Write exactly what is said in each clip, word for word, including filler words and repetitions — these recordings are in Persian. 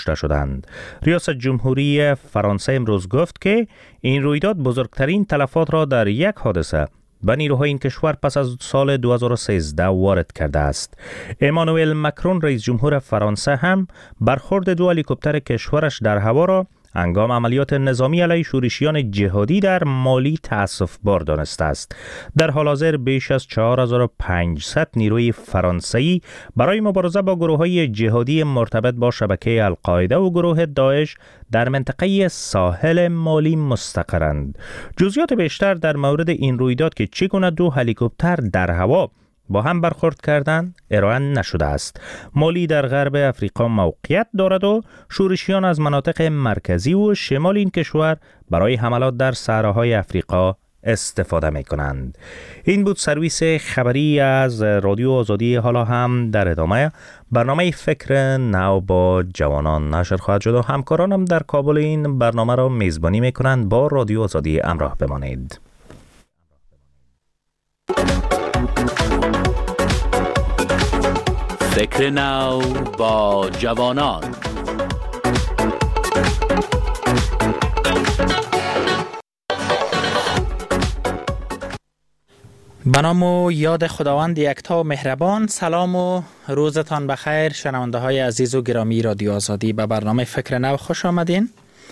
شدند. ریاست جمهوری فرانسه امروز گفت که این رویداد بزرگترین تلفات را در یک حادثه به نیروهای این کشور پس از سال دو هزار و سیزده وارد کرده است. امانوئل مکرون رئیس جمهور فرانسه هم برخورد دو هلیکوپتر کشورش در هوا را هنگام عملیات نظامی علیه شورشیان جهادی در مالی تأسف‌بار دانسته است. در حال حاضر بیش از چهار هزار و پانصد نیروی فرانسوی برای مبارزه با گروه‌های جهادی مرتبط با شبکه القاعده و گروه داعش در منطقه ساحل مالی مستقرند. جزئیات بیشتر در مورد این رویداد که چگونه دو هلیکوپتر در هوا با هم برخورد کردند ارائه نشده است. مالی در غرب افریقا موقعیت دارد و شورشیان از مناطق مرکزی و شمال این کشور برای حملات در صحراهای افریقا استفاده می کنند. این بود سرویس خبری از رادیو آزادی. حالا هم در ادامه برنامه فکر نو با جوانان نشر خواهد شد و همکارانم در کابل این برنامه را میزبانی می کنند. با رادیو آزادی همراه بمانید. فکر نو با جوانان. به نام و یاد خداوند یکتا و مهربان. سلام و روزتان بخیر شنونده های عزیز و گرامی رادیو آزادی. به برنامه فکر نو خوش آمدین.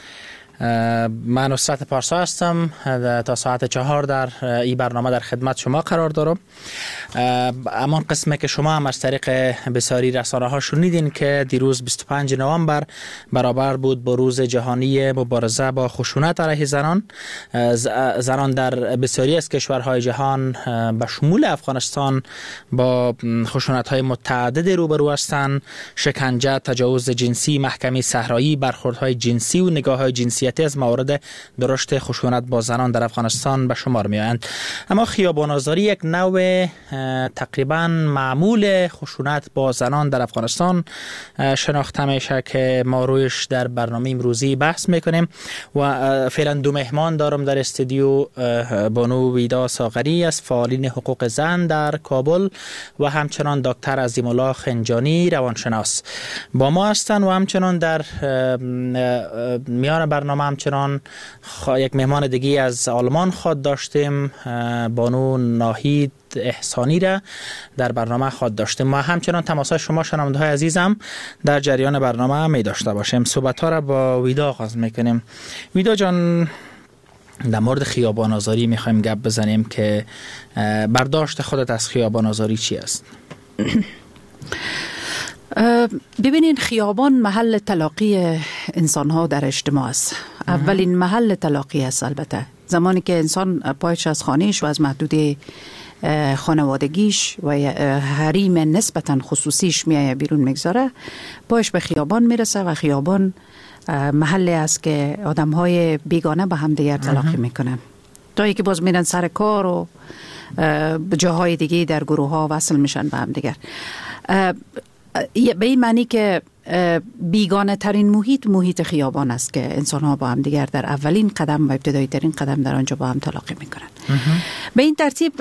من نصرت پارسا هستم. تا ساعت چهار در این برنامه در خدمت شما قرار دارم. اما قسمه که شما هم از طریق بسیاری رسانه ها شنیدین که دیروز بیست و پنجم نوامبر برابر بود با روز جهانی مبارزه با خشونت علیه زنان. زنان در بسیاری از کشورهای جهان به شمول افغانستان با خشونت های متعدد روبرو هستند. شکنجه، تجاوز جنسی، محکمه صحرایی، برخوردهای جنسی و نگاه های جنسی از موارد درشت خشونت با زنان در افغانستان به شمار می آیند. اما خیابان‌آزاری یک نوع تقریبا معمول خشونت با زنان در افغانستان شناخته میشه که ما رویش در برنامه امروزی بحث میکنیم و فعلا دو مهمان دارم در استودیو. بانو ویدا ساغری از فعالین حقوق زن در کابل و همچنان دکتر عظیم الله خنجانی روانشناس با ما هستند و همچنان در میان برنامه همچنان یک مهمان دیگه از آلمان خود داشتیم، بانو ناهید احسانی را در برنامه خود داشتیم و همچنان تماس شما شنونده های عزیزم در جریان برنامه می داشته باشیم. صحبت ها را با ویدا آغاز میکنیم. ویدا جان، در مورد خیابان آزاری میخوایم گپ بزنیم که برداشت خودت از خیابان آزاری چی است؟ ببینین، خیابان محل تلاقی انسان ها در اجتماع است. اولین محل تلاقی است. البته زمانی که انسان پایش از خانهش و از محدوده خانوادگیش و حریم نسبتا خصوصیش میایه بیرون میگذاره، پایش به خیابان میرسه و خیابان محلی است که آدم های بیگانه به هم دیگر تلاقی میکنن تا ای که باز میرن سر کار و جاهای دیگه در گروه ها وصل میشن به هم دیگر. به این معنی که بیگانه ترین محیط محیط خیابان است که انسان ها با هم دیگر در اولین قدم و ابتدایی ترین قدم در آنجا با هم تلاقی میکنن. به این ترتیب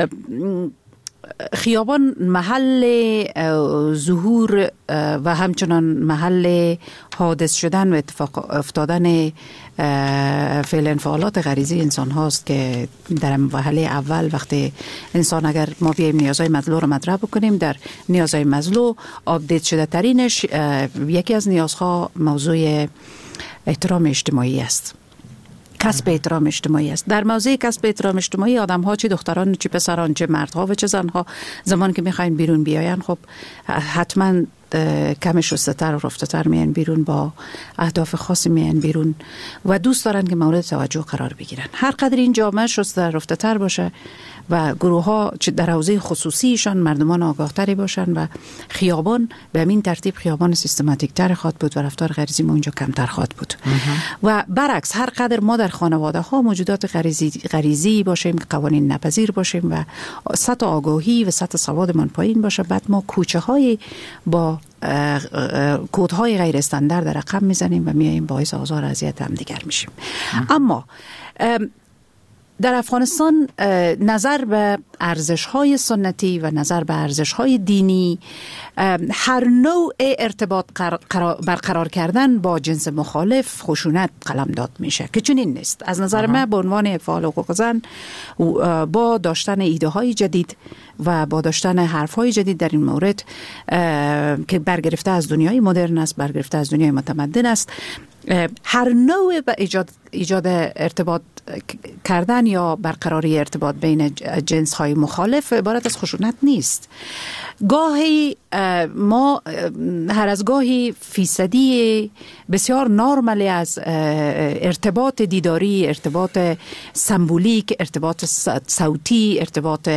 خیابان محل ظهور و همچنان محل حادث شدن و اتفاق افتادن فعل انفعالات غریزی انسان هاست که در مرحله اول وقتی انسان اگر ما بیایم نیازهای مطلوب رو مطرح بکنیم، در نیازهای مطلوب آپدیت شده ترینش یکی از نیازها موضوع احترام اجتماعی است. کسب احترام اجتماعی است. در موضوع کسب احترام اجتماعی آدم ها، چه دختران چه پسران چه مردها و چه زنها، زمان که میخواین بیرون بیاین خب حتما کم شست‌تر و رفته‌تر میان بیرون، با اهداف خاصی میان بیرون و دوست دارن که مورد توجه قرار بگیرن. هر قدر این جامعه شسته رفته‌تر باشه و گروه ها در حوزه خصوصیشان مردمان آگاهتری باشن و خیابان به همین ترتیب خیابان سیستماتیک تر خواهد بود و رفتار غریزی ما اونجا کمتر خواهد بود. و برعکس هر قدر ما در خانواده ها موجودات غریزی غریزی باشیم، قوانین نپذیر باشیم و سطح آگاهی و سطح سوادمان پایین باشه، بعد ما کوچه های با کودهای غیر استاندارد در رقم میزنیم و میایم باعث آزار و اذیت هم دیگر میشیم. اما در افغانستان نظر به ارزش‌های سنتی و نظر به ارزش‌های دینی، هر نوع ارتباط برقرار کردن با جنس مخالف خشونت قلمداد میشه که چنین نیست. از نظر من به عنوان فعال حقوق زن با داشتن ایده های جدید و با داشتن حرف های جدید در این مورد که برگرفته از دنیای مدرن است، برگرفته از دنیای متمدن است، هر نوع به ایجاد ایجاد ارتباط کردن یا برقراری ارتباط بین جنس های مخالف عبارت از خشونت نیست. گاهی ما هر از گاهی فیصدی بسیار نرمالی از ارتباط دیداری، ارتباط سمبولیک، ارتباط صوتی، ارتباط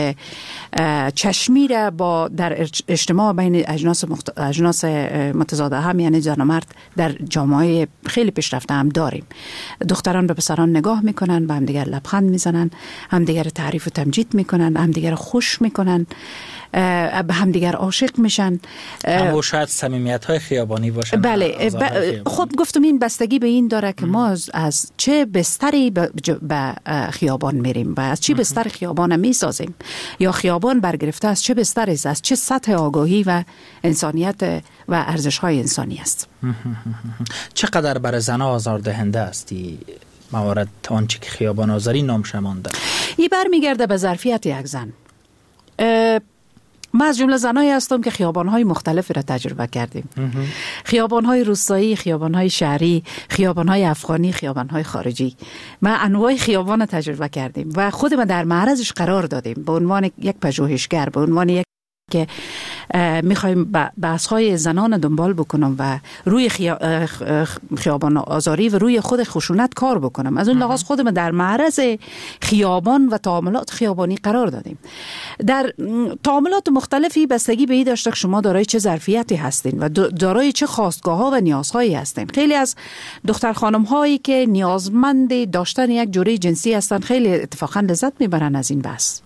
چشمی را با در اجتماع بین اجناس مخت... اجناس متضاد هم، یعنی زن و مرد، در جامعه خیلی پیشرفته هم داریم. دختران به پسران نگاه میکنن، به هم دیگر لبخند میزنن، هم دیگر تعریف و تمجید میکنن، هم دیگر خوش میکنن، به هم دیگر عاشق میشن. اما شاید صمیمیت‌های خیابانی باشه. بله ب... خب گفتم این بستگی به این داره که ما از چه بستری به ب... خیابان میریم و از چه بستر خیابان میسازیم، یا خیابان برگرفته از چه بستری است، از چه سطح آگاهی و انسانیت و ارزش‌های انسانی است. چقدر برای زن‌ها آزاردهنده است موارد آنچه که خیابان آزاری نام شمانده؟ این برمیگرده به ظرفیت یک زن. ما از جمله زنایی هستم که خیابان‌های مختلفی را تجربه کردیم. خیابان‌های روستایی، خیابان‌های شهری، خیابان‌های افغانی، خیابان‌های خارجی. ما انواع خیابان را تجربه کردیم و خودمان در معرضش قرار دادیم به عنوان یک پژوهشگر، به عنوان یک که میخوایم بحث‌های زنان دنبال بکنم و روی خیا... خیابان آزاری و روی خود خشونت کار بکنم. از اون لحاظ خودم در معرض خیابان و تعاملات خیابانی قرار دادیم. در تعاملات مختلفی بستگی به این داشته که شما دارای چه ظرفیتی هستین و دارای چه خواستگاه‌ها و نیازهایی هستین. خیلی از دختر خانم هایی که نیازمند داشتن یک جوره جنسی هستن خیلی اتفاقا لذت میبرن از این بحث.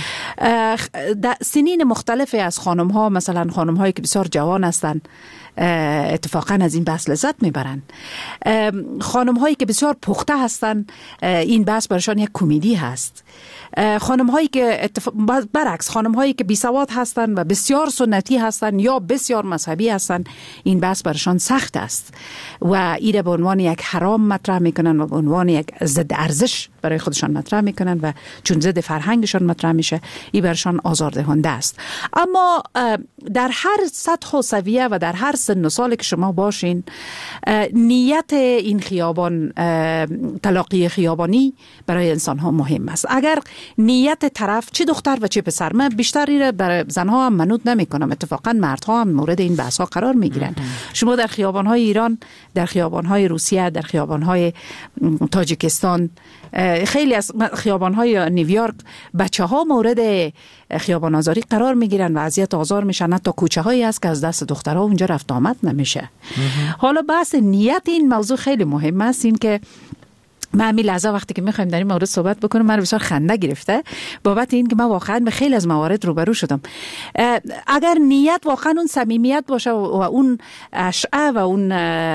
در سنین مختلفی از خانم ها، مثلا خانم هایی که بسیار جوان هستند اتفاقا از این بحث لذت میبرن. خانم هایی که بسیار پخته هستند این بحث برشان یک کمدی هست. خانم هایی که اتفاق... برعکس خانم هایی که بی سواد هستند و بسیار سنتی هستند یا بسیار مذهبی هستند این بحث برشان سخت است و این به عنوان یک حرام مطرح میکنن و به عنوان یک ضد ارزش برای خودشان مطرح میکنن و چون ضد فرهنگشان مطرح میشه این برشان آزاردهنده است. اما در هر سطح و سویه و در هر سن و سالی که شما باشین، نیت این خیابان، تلاقی خیابانی برای انسان ها مهم است. اگر نیت طرف چه دختر و چه پسر، من بیشتری برای زنها هم منوط نمی کنم، اتفاقا مردها هم مورد این بحث ها قرار می گیرن. شما در خیابان های ایران، در خیابان های روسیه، در خیابان های تاجیکستان، خیلی از خیابان های نیویورک بچه ها مورد خیابان آزاری قرار می گیرن و اذیت آزار میشن. حتی کوچه هایی هست که از دست دخترها اونجا رفت آمد نمیشه. حالا بحث نیت این موضوع خیلی مهم است. این که من همین لحظه وقتی که میخوایم در این مورد صحبت بکنم من بسیار خنده گرفته بابت این که من واقعا به خیلی از موارد روبرو شدم. اگر نیت واقعا اون صمیمیت باشه و اون اشعه و اون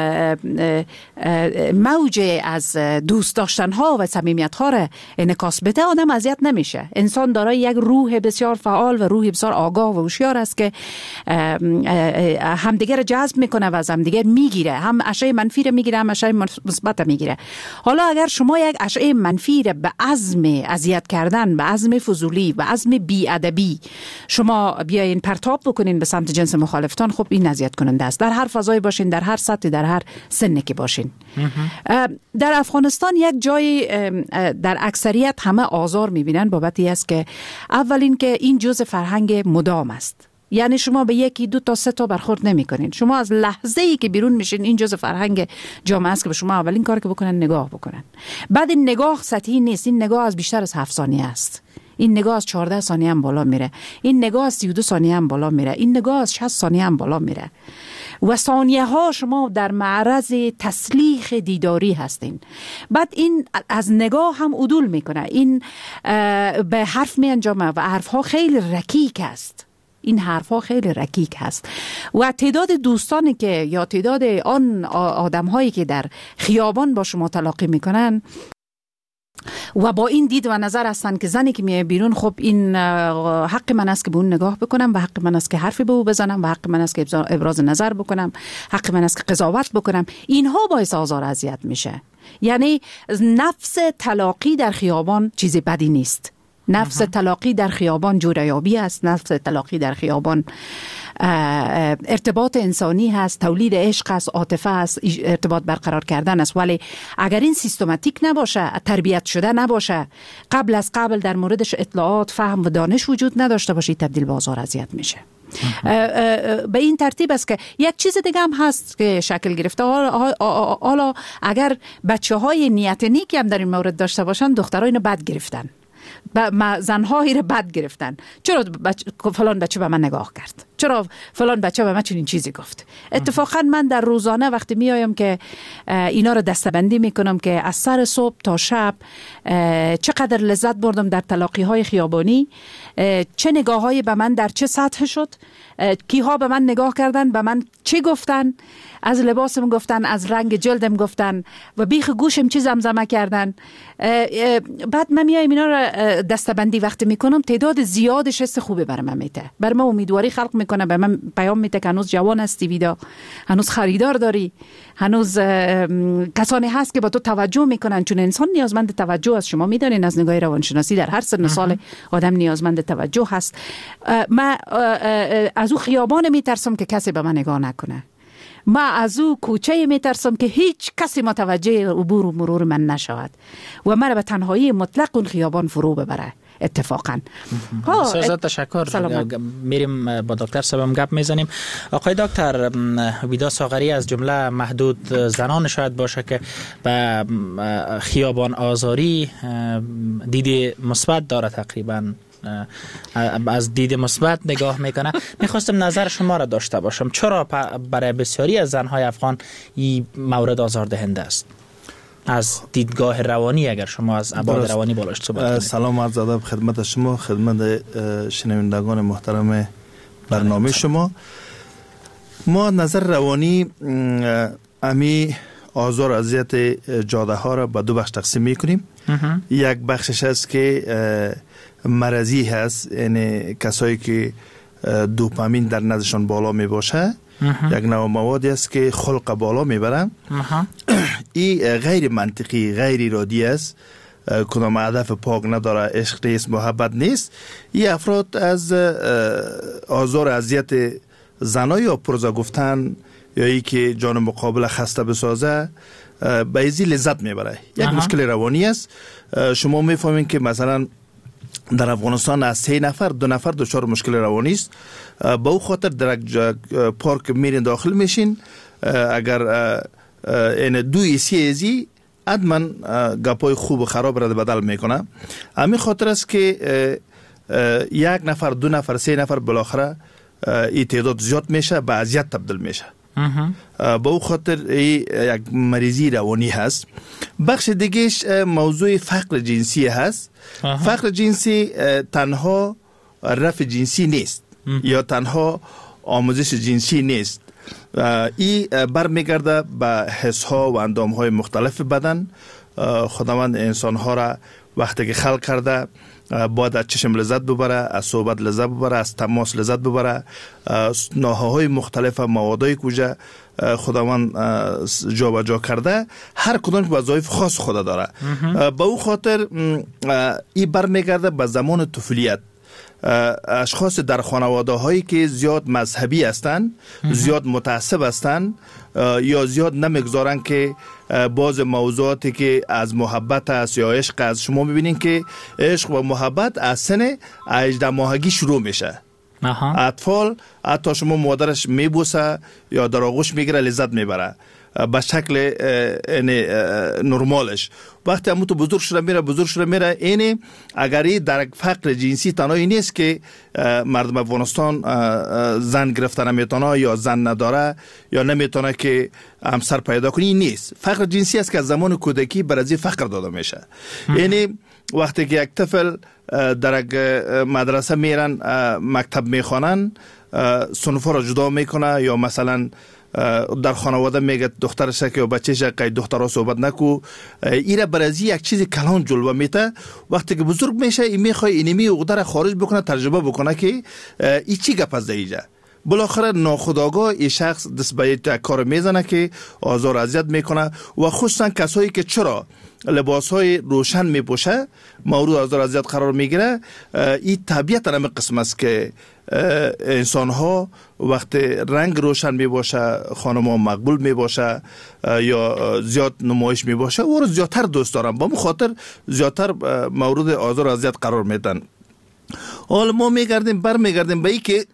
موج از دوست داشتن ها و صمیمیت ها را انعکاس بده، آدم اذیت نمیشه. انسان دارای یک روح بسیار فعال و روح بسیار آگاه و هوشیار است که همدیگه را جذب میکنه و از همدیگه میگیره، هم اشعه منفی را میگیره هم اشعه مثبت را میگیره. حالا اگر شما یک اشعه منفی را به عزم اذیت کردن، به عزم فضولی، به عزم بی‌ادبی شما بیاین پرتاب بکنین به سمت جنس مخالفتان، خب این اذیت کننده است. در هر فضایی باشین، در هر سطحی، در هر سنی که باشین. در افغانستان یک جای در اکثریت همه آزار میبینن بابتی است که اولین که این جزء فرهنگ مدام است. یعنی شما به یکی دو تا سه تا برخورد نمی کنین. شما از لحظه ای که بیرون میشین این جزء فرهنگ جامعه است که به شما اولین کار که بکنن نگاه بکنن. بعد این نگاه سطحی نیست، این نگاه از بیشتر از هفت ثانیه است. این نگاه از چهارده ثانیه هم بالا میره. این نگاه از سی و دو ثانیه هم بالا میره. این نگاه از شصت ثانیه هم بالا میره. و ثانیه ها شما در معرض تسلیخ دیداری هستین. بعد این از نگاه هم عدول میکنه. این به حرف می انجامه و حرف ها خیلی رکیک است. این حرفا خیلی رکیک هست و تعداد دوستانی که یا تعداد آن آدم هایی که در خیابان با شما تلاقی میکنن و با این دید و نظر هستن که زنی که میای بیرون خب این حق من است که به اون نگاه بکنم و حق من است که حرفی به او بزنم و حق من است که ابراز نظر بکنم، حق من است که قضاوت بکنم. اینها باعث آزار اذیت میشه. یعنی نفس تلاقی در خیابان چیز بدی نیست. نفس تلاقی در خیابان جوریابی است، نفس تلاقی در خیابان ارتباط انسانی هست، تولید عشق است، عاطفه است، ارتباط برقرار کردن است. ولی اگر این سیستماتیک نباشه، تربیت شده نباشه، قبل از قبل در موردش اطلاعات، فهم و دانش وجود نداشته باشه، تبدیل به آزار اذیت میشه. به این ترتیب است که یک چیز دیگه هم هست که شکل گرفته. حالا اگر بچه های نیت نیکی هم در این مورد داشته باشن، دخترها اینو بد گرفتن، زنها اینو بد گرفتن. چرا بچ... فلان بچه به من نگاه کرد، چرا فلان بچه به من چنین چیزی گفت. اتفاقا من در روزانه وقتی میایم که اینا رو دستبندی میکنم که از سر صبح تا شب چقدر لذت بردم در تلاقی های خیابانی، چه نگاه هایی به من در چه سطح شد، کیها به من نگاه کردن، به من چی گفتن، از لباسم گفتن، از رنگ جلدم گفتن و بیخ گوشم چی زمزمه کردن. بعد من میایم اینا رو دستبندی وقتی میکنم، تعداد زیادش حس خوبه بر من میته، بر من امیدواری خلق میکنه، به من پیام میته که هنوز جوان هستی ویدا، هنوز خریدار داری، هنوز کسانی هست که با تو توجه میکنن، چون انسان نیازمند توجه است. شما میدونین از نگاه روانشناسی در هر سن سال آدم نیازمند توجه هست. من از او خیابان میترسم که کسی به من نگاه نکنه، ما از او کوچه میترسم که هیچ کسی متوجه عبور و مرور من نشود و من به تنهایی مطلق اون خیابان فرو ببره. اتفاقا بسیار تشکر. میریم با دکتر صاحبم گپ میزنیم. آقای دکتر، ویدا ساغری از جمله محدود زنان شاید باشه که به خیابان آزاری دید مثبت داره، تقریبا از دید مثبت نگاه میکنه. میخواستم نظر شما را داشته باشم، چرا برای بسیاری از زنهای افغان این مورد آزاردهنده است از دیدگاه روانی؟ اگر شما از ابعاد روانی بالاش صحبت کنید. سلام عرض ادب خدمت شما، خدمت شنوندگان محترم برنامه شما. ما نظر روانی امی آزار و اذیت جاده ها را به دو بخش تقسیم میکنیم. یک بخشش است که مرضی هست، یعنی کسایی که دوپامین در نزدشان بالا می باشه، یک نوع موادی است که خلق بالا می برن. این غیر منطقی، غیر ارادی است، کدام هدف پاک نداره، عشق نیست، محبت نیست. این افراد از آزار اذیت زنا یا پرزا گفتن یا ای که جان مقابل خسته بسازه به ایزی لذت میبره. یک مشکل روانی است. شما میفهمین که مثلا در افغانستان از سه نفر دو نفر دچار مشکل روانی است. با او خاطر در پارک میرین داخل میشین، اگر این دو ایسی ایزی حتما گپای خوب و خراب را بدل میکنه. همین خاطر است که یک نفر دو نفر سه نفر بالاخره این تعداد زیاد میشه، به اذیت تبدیل میشه. با او خاطر یک مریضی روانی هست. بخش دیگهش موضوع فقر جنسی هست. فقر جنسی تنها رفع جنسی نیست یا تنها آموزش جنسی نیست. این برمیگرده به حس ها و اندام های مختلف بدن. خداوند انسان ها را وقتی که خلق کرده باید از چشم لذت ببره، از صحبت لذت ببره، از تماس لذت ببره. ناحیه‌های مختلف موادای کجا خداوند جا به جا کرده، هر کدام وظایف خاص خود داره. با او خاطر این برمیگرده به زمان طفولیت. اشخاص در خانواده هایی که زیاد مذهبی هستند، زیاد متعصب هستند یا زیاد نمیگذارن که باز موضوعاتی که از محبت است یا عشق است، شما میبینین که عشق و محبت از سن هجده ماهگی شروع میشه. اطفال حتی شما مادرش میبوسه یا در آغوش میگیره، لذت میبره به شکل نرمالش. وقتی همون تو بزرگ شده میره بزرگ شده میره اینه. اگری در فقر جنسی تنهایی نیست که مردم افغانستان زن گرفته نمیتونه یا زن نداره یا نمیتونه که همسر پیدا کنی، نیست. فقر جنسی است که از زمان کودکی بر از فقر داده میشه. یعنی وقتی که یک طفل در یک مدرسه میرن، مکتب میخوانن، صنفا را جدا میکنه یا مثلا در خانواده میگه دخترش که بچه‌ش که دخترها صحبت نکو، ایره برازی یک چیز کلان جلوه میته. وقتی که بزرگ میشه این میخواد اینمی عقده خارج بکنه، تجربه بکنه که این چی گپ است اینجا. بالاخره ناخودآگاه این شخص دست به کار میزنه که آزار اذیت میکنه و خصوصا کسایی که چرا لباس های روشن میپوشه مورد آزار اذیت قرار میگیره. این طبیعت همه قسم است که انسان ها وقتی رنگ روشن میباشه، خانم ها مقبول میباشه یا زیاد نمایش میباشه او رو زیادتر دوست دارن، با خاطر زیادتر مورد آزار اذیت قرار میدن. حالا ما میگردیم بر میگردیم به این که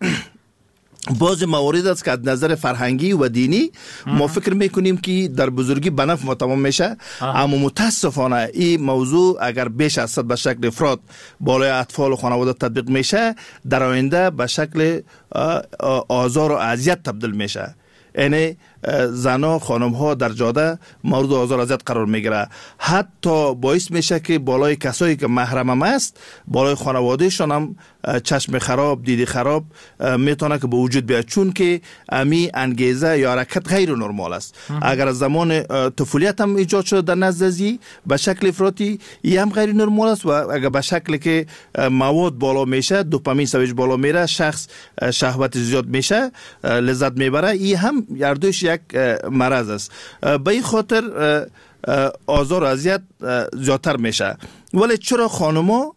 بعض موارد است که از نظر فرهنگی و دینی ما فکر میکنیم که در بزرگی به نفع ما تمام میشه، اما متاسفانه این موضوع اگر بیش از صد به شکل افراد بالای اطفال و خانواده تطبیق میشه، در آینده به شکل آزار و اذیت تبدیل میشه. یعنی زنها خانم ها در جاده مورد آزار اذیت قرار میگیره، حتی باعث میشه که بالای کسایی که محرم هم است، بالای خانوادهشان هم چشم خراب، دیدی خراب میتونه که به وجود بیاد، چون که امی انگیزه یا حرکت غیر نرمال است. اگر از زمان طفولیت هم ایجاد شده در نزد ازی به شکل افراطی، این هم غیر نرمال است و اگر به شکل که مواد بالا میشه، دوپامین سویج بالا میره، شخص شهوت زیاد میشه، لذت میبره، این هم یردوش یک مرض است. به این خاطر آزار و اذیت زیادتر میشه. ولی چرا خانما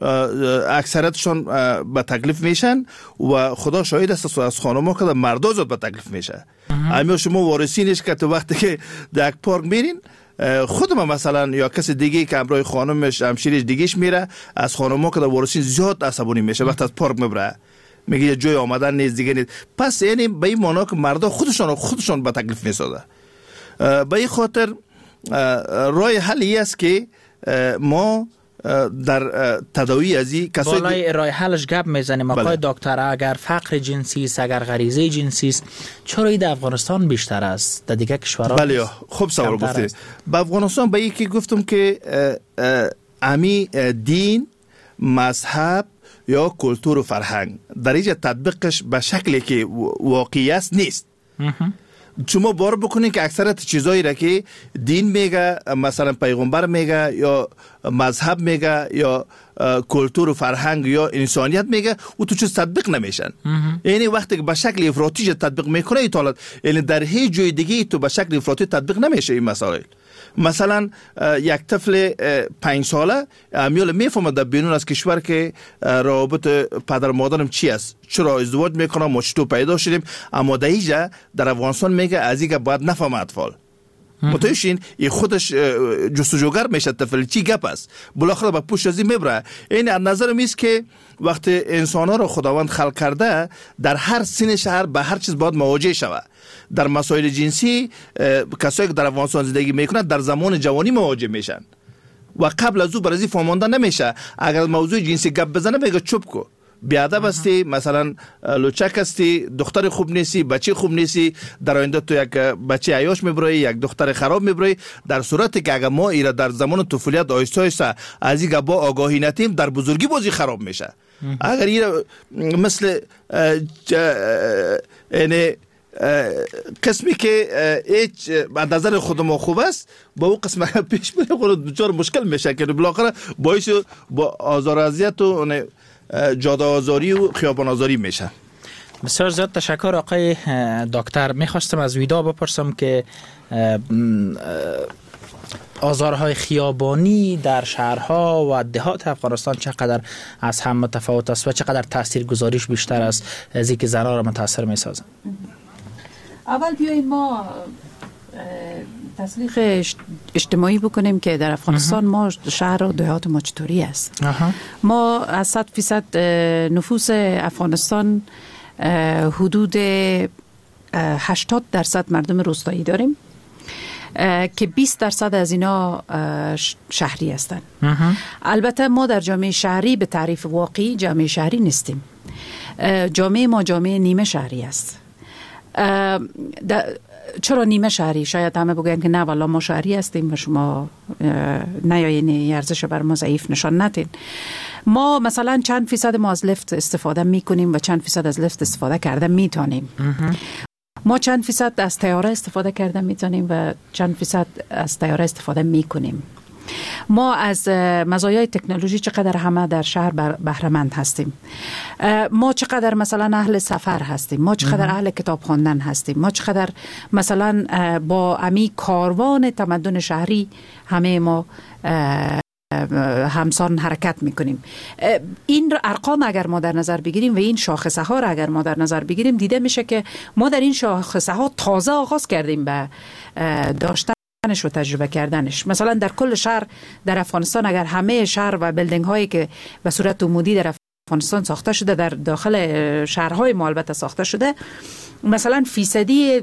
اکثرتشون به تکلیف میشن و خدا شاهد است از خانما که مردا زیاد به تکلیف میشه. اما شما وارثینش که تو وقتی که در یک پارک میرین، خودم مثلا یا کسی دیگه که همراه خانمش همشیرش دیگهش میره، از خانما که وارثین زیاد عصبانی میشه وقتی از پارک میبره، میگه جای آمدن نیست دیگه نیست. پس یعنی به این معنا که مردا خودشون خودشون به تکلیف میسازه. به این خاطر راه حلی است که ما در تداوی ازی کسایی بالای راه حلش گپ میزنیم آقای دکتر. اگر فقر جنسی است، اگر غریزه جنسی است، چرا این در افغانستان بیشتر است، در دیگه کشورها؟ بله خوب سوال گفتی. به افغانستان به یکی گفتم که امی دین، مذهب یا کلتور و فرهنگ در اینجا تطبیقش به شکلی که واقعی است نیست. شما بار بکنید که اکثرت چیزایی را که دین میگه، مثلا پیغمبر میگه یا مذهب میگه یا کلتور و فرهنگ یا انسانیت میگه، او تو چیز تطبیق نمیشن. یعنی وقتی که به شکل افراطی تطبیق میکنه ایتالت، یعنی در هیچ جای دیگه تو به شکل افراطی تطبیق نمیشه این مسائل. مثلا یک طفل پنج ساله امیال میفهمه در بیرون از کشور که روابط پدر مادرم چی است، چرا ازدواج میکنم، ما چطور پیدا شدیم، اما در اینجا در افغانستان میگه از اینکه باید نفهمه اطفال. متوجهین؟ این خودش جستجوگر میشه طفل چی گپ است، بالاخره به پشت ازی میبره. این از نظر میست که وقتی انسان ها رو خداوند خلق کرده، در هر سن شهر به هر چیز باید مواجه شود. در مسائل جنسی کسایی که در افغانستان زندگی میکنند در زمان جوانی مواجه میشن و قبل از او برازی فهمانده نمیشه. اگر موضوع جنسی گپ بزنه میگه چوب کو، بیادب هستی، مثلا لوچک هستی، دختر خوب نیستی، بچه خوب نیستی، در آینده تو یک بچه عیاش میبری، یک دختر خراب میبری. در صورتی که اگر ما ایرا در زمان طفولیت آهسته آهسته از این با آگاهی نتیم، در بزرگی بازی خراب میشه. اگر ایرا مثل یعنی قسمی که هیچ از نظر خود ما خوب است، با اون قسم پیش بره خود بسیار مشکل میشه که بالاخره باعث با آزار و اذیت و جاده آزاری و خیابان آزاری میشه. بسیار زیاد تشکر آقای دکتر. میخواستم از ویدا بپرسم که آزارهای خیابانی در شهرها و دهات افغانستان چقدر از هم متفاوت است و چقدر تأثیر گذاریش بیشتر است از اینکه زنها را متاثر میسازن؟ اول بیایید ما تصریح اجتماعی بکنیم که در افغانستان ما شهر و دهات ما چطوری است. ما از صد فیصد نفوس افغانستان حدود هشتاد درصد مردم روستایی داریم که بیست درصد از اینا شهری هستند. البته ما در جامعه شهری به تعریف واقعی جامعه شهری نیستیم. جامعه ما جامعه نیمه شهری است. چرا نیمه شهری؟ شاید همه بگوین که نه والا ما شهری هستیم و شما نیاین ارزش بر ما ضعیف نشان ندین. ما مثلا چند فیصد ما از لفت استفاده میکنیم و چند فیصد از لفت استفاده کرده میتونیم. ما چند فیصد از طیاره استفاده کرده میتونیم و چند فیصد از طیاره استفاده میکنیم. ما از مزایای تکنولوژی چقدر همه در شهر بهره‌مند هستیم. ما چقدر مثلا اهل سفر هستیم، ما چقدر اهل کتاب خواندن هستیم، ما چقدر مثلا با امی کاروان تمدن شهری همه ما همسان حرکت میکنیم. این ارقام اگر ما در نظر بگیریم و این شاخصه ها را اگر ما در نظر بگیریم دیده میشه که ما در این شاخصه ها تازه آغاز کردیم به داشتن و تجربه کردنش. مثلا در کل شهر در افغانستان اگر همه شهر و بیلدینگ هایی که به صورت عمودی در افغانستان ساخته شده در داخل شهرهای ما البته ساخته شده، مثلا فیصدی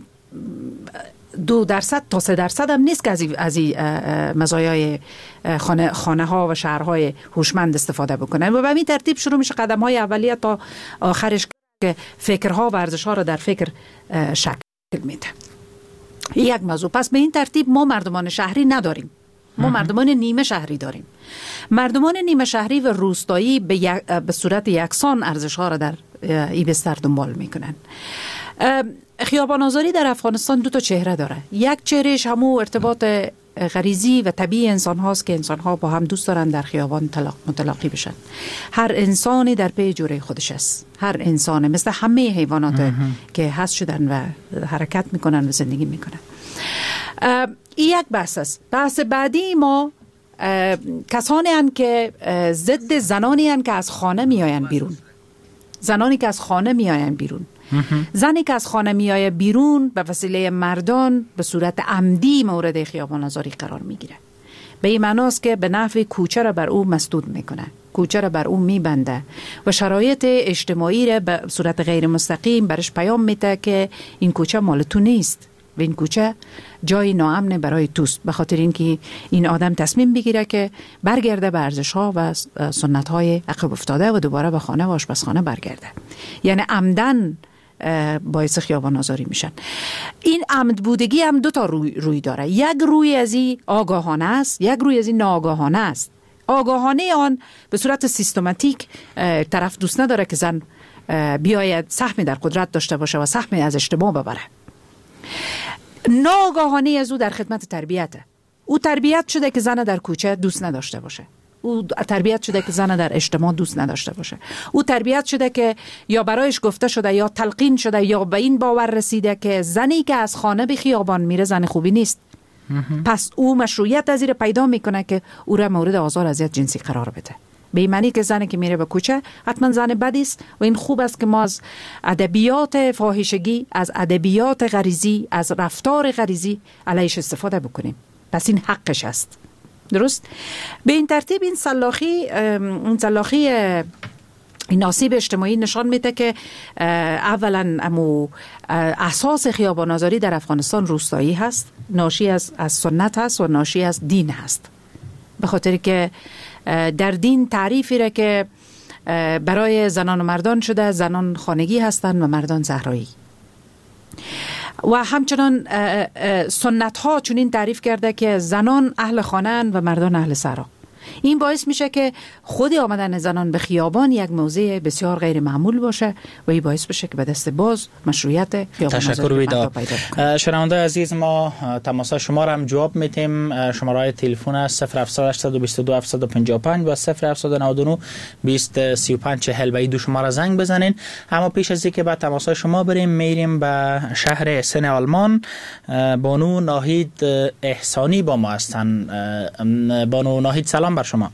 دو درصد تا سه درصد هم نیست که از از مزایای خانه خانه ها و شهرهای هوشمند استفاده بکنن و به این ترتیب شروع میشه قدم های اولیه تا آخرش که فکرها و ارزش ها را در فکر شکل میده. یک موضوع. پس به این ترتیب ما مردمان شهری نداریم، ما مردمان نیمه شهری داریم. مردمان نیمه شهری و روستایی به, یک، به صورت یکسان ارزش ها را در ای بستر دنبال میکنن. خیابان آزاری در افغانستان دو تا چهره داره. یک چهرهش همون ارتباط غریزی و طبیعی انسان هاست که انسان ها با هم دوست دارن در خیابان متلاقی بشن. هر انسانی در پی جوره خودش است. هر انسان مثل همه حیوانات که هست شدن و حرکت میکنن و زندگی میکنن. این یک بحث است. بحث بعدی ما کسانی هستند که ضد زنانی هستند که از خانه میآیند بیرون. زنانی که از خانه میآیند بیرون. زنی که از خانه میآید بیرون به وسیله مردان به صورت عمدی مورد خیابان آزاری قرار میگیره. به این معناست که به نفع کوچه را بر او مسدود میکنه، کوچه را بر او میبنده و شرایط اجتماعی را به صورت غیر مستقیم برش پیام میده که این کوچه مال تو نیست و این کوچه جای ناامن برای توست. به خاطر اینکه این آدم تصمیم بگیره که برگرده به ارزش‌ها و سنت‌های عقب افتاده و دوباره به خانه و آشپزخانه برگرده. یعنی عمدن باعث خیابان آزاری میشن. این عمد بودگی هم دو تا روی, روی داره. یک روی از این آگاهانه است، یک روی از این ناآگاهانه است. آگاهانه آن به صورت سیستماتیک طرف دوست نداره که زن بیاید سهمی در قدرت داشته باشه و سهمی از اجتماع ببره. ناآگاهانه از او در خدمت تربیته. او تربیت شده که زن در کوچه دوست نداشته باشه. او تربیت شده که زن در اجتماع دوست نداشته باشه. او تربیت شده که یا برایش گفته شده یا تلقین شده یا به این باور رسیده که زنی که از خانه به خیابان میره زن خوبی نیست. پس او مشروعیت از این پیدا میکنه که او را مورد آزار اذیت جنسی قرار بده. به این معنی که زنی که میره به کوچه حتما زن بدی است و این خوب است که ما از ادبیات فاحشگی، از ادبیات غریزی، از رفتار غریزی علیش استفاده بکنیم. پس این حقش است. درست؟ به این ترتیب این سلاخی این سلاخی این آسیب اجتماعی نشان میده که اولا امو اساس خیابان آزاری در افغانستان روستایی هست، ناشی از از سنت هست و ناشی از دین هست. به خاطر که در دین تعریفی را که برای زنان و مردان شده، زنان خانگی هستند و مردان صحرایی. و همچنان سنت ها چون این تعریف کرده که زنان اهل خانه و مردان اهل صحرا. این باعث میشه که خود آمدن زنان به خیابان یک موضوع بسیار غیر معمول باشه و این باعث بشه که به دست باز مشروعیت خیابان تشکر ویدا. شنونده عزیز، ما تماس شما را هم جواب میتیم. شماره تلفن است صفر هفت هشت دو دو هفت پنج پنج و صفر هفت نه نه بیست سی و پنج چهل به این دو شماره زنگ بزنین. اما پیش از اینکه بعد تماس شما بریم میریم به شهر سن آلمان. بانو ناهید احسانی با ما هستن. بانو ناهید سلام بر شما.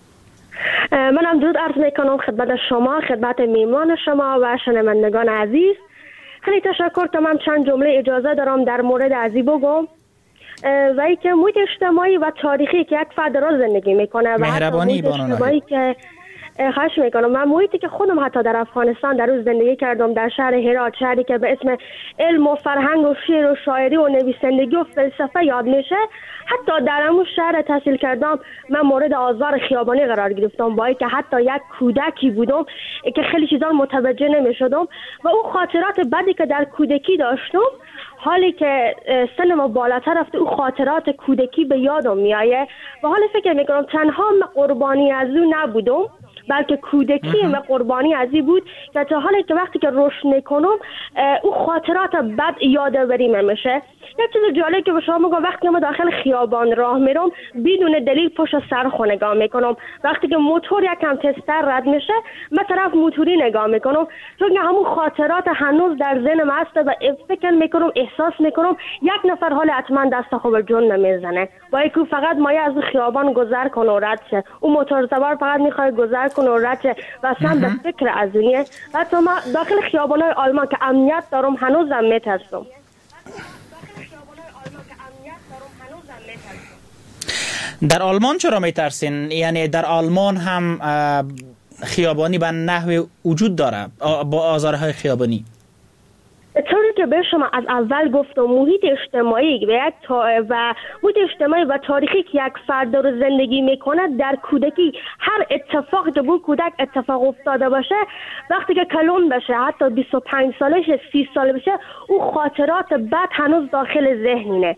منم درود عرض میکنم خدمت شما، خدمت میمان شما و شنوندگان عزیز. خیلی تشکر. تمام چند جمله اجازه دارم در مورد ازی بگم و ای که محیط اجتماعی و تاریخی که یک فرد را زندگی میکنه و مهربانی بانو که خواهش میکنم. من محیطی که خودم حتی در افغانستان در روز زندگی کردم، در شهر هرات، شهری که به اسم علم و فرهنگ و شعر و شاعری و نویسندگی و فلسفه یاد میشه، حتی در همون شهر تحصیل کردم من مورد آزار خیابانی قرار گرفتم، با اینکه حتی یک کودکی بودم که خیلی چیزا متوجه نمیشدم و اون خاطرات بدی که در کودکی داشتم، حالی که سنم بالاتر رفته او خاطرات کودکی به یادم میایه و حالی فکر میکنم تنها قربانی از او نبودم، بلکه کودکی و قربانی از این بود که تا حالی که وقتی که رشد میکنم او خاطرات بد یادآوری میشه. یک چیز جالب که به شما میگم، وقتی من داخل خیابان راه میرم بدون دلیل پشت سر خود نگاه میکنم. وقتی که موتور یکم تستر رد میشه من طرف موتوری نگاه میکنم، چون همون خاطرات هنوز در ذهنم هست و فکر میکنم، احساس میکنم یک نفر حال حتما دست خوب جون نمیزنه با اینکه فقط مایه از خیابان گذر کنه و رد شه. اون موتور سوار فقط میخواد گذر کنه و رد شه و اصلا به فکر از دنیا. حتی ما داخل خیابان‌های آلمان که امنیت دارم هنوزم میترسم. در آلمان چرا میترسین؟ یعنی در آلمان هم خیابانی به نحو وجود داره با آزارهای خیابانی؟ طوری که به شما از اول گفتم، محیط اجتماعی و یک تا و محیط اجتماعی و تاریخی که یک فرد داره زندگی میکنه، در کودکی هر اتفاقی که بود کودک اتفاق افتاده باشه، وقتی که کلون بشه حتی بیست و پنج سالش سی ساله بشه، او خاطرات بد هنوز داخل ذهنینه.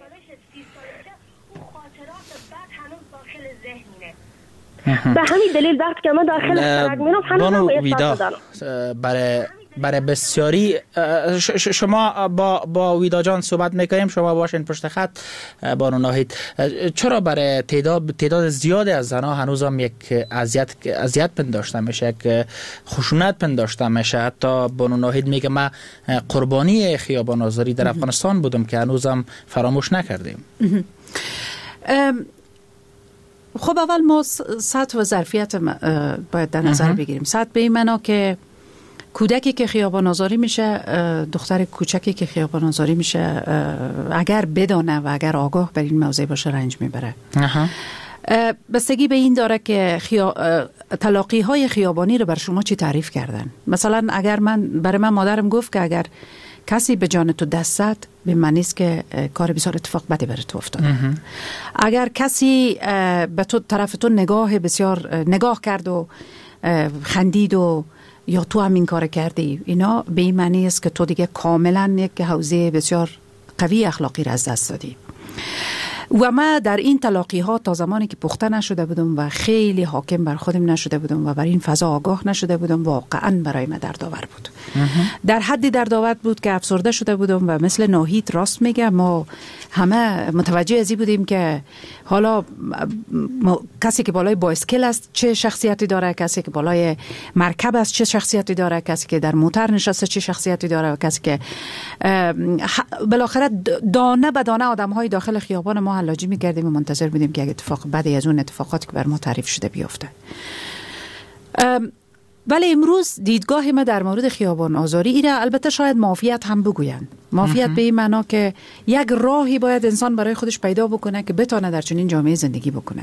به همین دلیل وقتی که من داخل سرک میرم هنوز احساس دارم. برای برای بسیاری شما با با ویدا جان صحبت میکنیم، شما باشین پشت خط بانو ناهید. چرا برای تعداد تعداد زیادی از زنها هنوز هم یک اذیت اذیت پنداشته میشه، یک خشونت پنداشته میشه؟ حتی بانو ناهید میگه من قربانی خیابان آزاری در افغانستان بودم که هنوزم فراموش نکردیم. خب اول ما سطح و ظرفیت باید در نظر بگیریم. سطح به این معنا که کودکی که خیابان آزاری میشه، دختر کوچکی که خیابان آزاری میشه، اگر بدانه و اگر آگاه بر این موضوع باشه رنج میبره. بستگی به این داره که خیا... تلاقی های خیابانی رو بر شما چی تعریف کردن. مثلا اگر من برای من مادرم گفت که اگر کسی به جان تو دست زد به معنی است که کار بسیار اتفاق بدی برای تو افتاده. اگر کسی به تو طرف تو نگاه بسیار نگاه کرد و خندید و یا تو هم این کار کردی، اینا به این معنی است که تو دیگه کاملا یک حوزه بسیار قوی اخلاقی را از دست دادی. و ما در این تلاقی ها تا زمانی که پخته نشده بودم و خیلی حاکم بر خودم نشده بودم و بر این فضا آگاه نشده بودم، واقعا برای من دردآور بود. در حدی دردآور بود که افسرده شده بودم و مثل ناهید راست میگه، ما همه متوجه ازی بودیم که حالا کسی که بالای بایسکل است چه شخصیتی داره، کسی که بالای مرکب است چه شخصیتی داره، کسی که در موتر نشسته چه شخصیتی داره، و کسی که بالاخره دانه به دانه آدم های داخل خیابان ما حلاجی میکردیم و منتظر بودیم که اگه اتفاق بعدی از اون اتفاقاتی که بر ما تعریف شده بیفته. ولی امروز دیدگاه ما در مورد خیابان آزاری ایره، البته شاید معافیت هم بگوین. معافیت به این معنا که یک راهی باید انسان برای خودش پیدا بکنه که بتونه در چنین جامعه زندگی بکنه.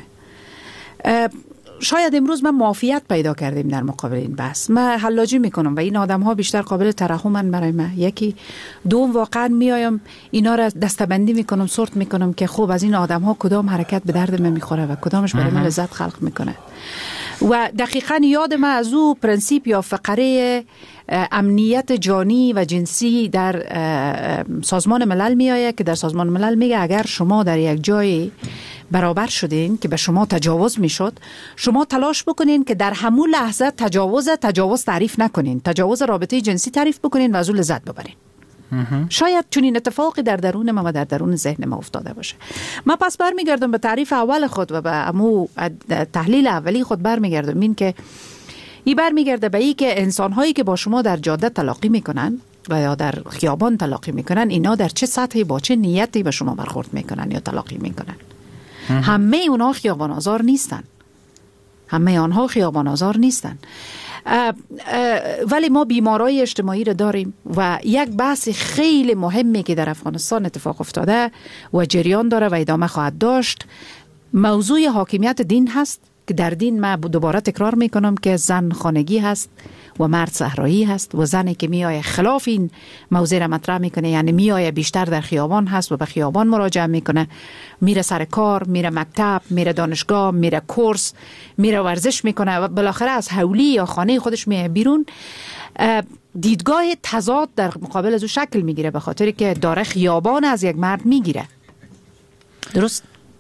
شاید امروز ما معافیت پیدا کردیم در مقابل این بحث. من حلاجی میکنم و این آدم ها بیشتر قابل ترحمن برای من. یکی دوم واقعا میایم اینا را دستبندی میکنم، سورت میکنم که خوب از این آدم ها کدام حرکت به درد من میخوره و کدامش برای من لذت خلق میکنه. و دقیقاً یاد من از او پرنسیپ یا فقره امنیت جانی و جنسی در سازمان ملل می آید که در سازمان ملل میگه اگر شما در یک جای برابر شدین که به شما تجاوز میشد، شما تلاش بکنین که در همون لحظه تجاوز تجاوز تعریف نکنین، تجاوز رابطه جنسی تعریف بکنین و از اون لذت ببرین. شاید چون این اتفاقی در درون ما و در درون ذهن ما افتاده باشه. من پس برمیگردم به تعریف اول خود و به امو تحلیل اولی خود برمیگردم، این که این برمیگرده به این که انسان هایی که با شما در جاده تلاقی میکنن و یا در خیابان تلاقی میکنن، اینا در چه سطحی با چه نیتی به شما برخورد میکنن یا تلاقی میکنن. همه اونها خیابان آزار نیستن، همه آنها خیابان آزار نیستن. اه اه ولی ما بیمارای اجتماعی رو داریم و یک بحث خیلی مهمی که در افغانستان اتفاق افتاده و جریان داره و ادامه خواهد داشت، موضوع حاکمیت دین هست که در دین من دوباره تکرار میکنم که زن خانگی هست و مرد صحرایی هست و زنی که میایه خلاف این موضوع را مطرح میکنه، یعنی میایه بیشتر در خیابان هست و به خیابان مراجعه میکنه، میره سر کار، میره مکتب، میره دانشگاه، میره کورس، میره ورزش میکنه و بالاخره از حولی یا خانه خودش میایه بیرون. دیدگاه تضاد در مقابل از او شکل میگیره به خاطر که داره خیابان از یک مرد میگیره. درست؟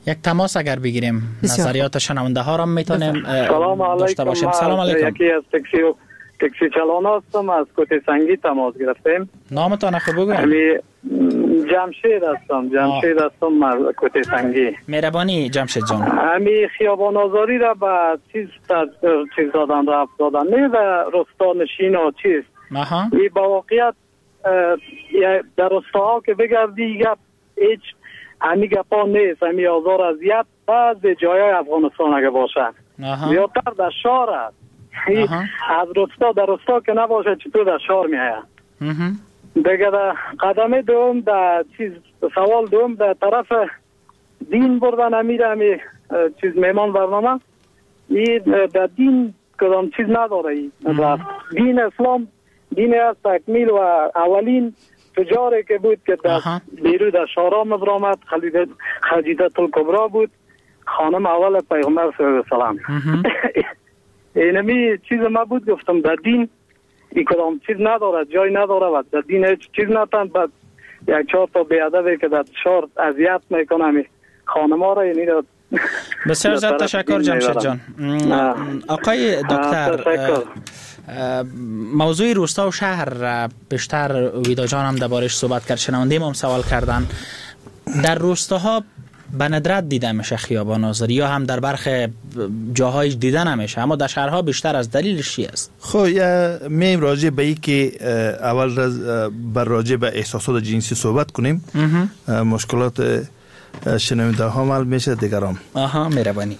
یک تماس اگر بگیریم بسیار. نظریات شنونده ها را میتونیم سلام داشته باشیم. سلام علیکم. علیکم. یکی از تاکسی تاکسی چلان هستم، از کوته سنگی تماس گرفتیم. نامتان خو بگویم. امی جمشید هستم، جمشید هستم از کوته سنگی. مهربانی جمشید جان. امی خیابان آزاری را به چیز تا چیز دادن رفت دادن، نه به رستا نشین و چیز. آها. این با واقعیت در رستاها که بگردی گپ هیچ امی گپا نیست. امی آزار اذیت بعضی جایای افغانستان اگه باشه زیادتر در شهر است. از رستا در رستا که نباشه چطور در شهر میآید. دیگه در قدم دوم در چیز سوال دوم در طرف دین بردن امیر امی چیز میمان برنامه این در دین کدام چیز نداره. ای دین اسلام دین از تکمیل و اولین تجاری که بود که در بیرو در شارا مبرامت خدیجه الکبرا بود، خانم اول پیغمبر صلی الله علیه و سلام. اینمی چیز ما بود گفتم در دین این کدام چیز نداره، جای نداره و در دین هیچ چیز ندارن. بعد یک چهار تا بیادبی که در شهر اذیت میکنه خانم ها را یعنی بسیار زیاد تشکر جمشید جان. آقای دکتر موضوع روستا و شهر بیشتر ویدا جان هم دربارش صحبت کرد، شنونده ما هم سوال کردن. در روستاها به ندرت دیده میشه خیابان آزاری یا هم در برخ جاهایش دیده نمیشه، اما در شهرها بیشتر. از دلیلش چی است؟ خب میم راجع به این که اول بر راجع به احساسات جنسی صحبت کنیم. مشکلات شنونده ها معلوم میشه دیگران. آها مهربانی.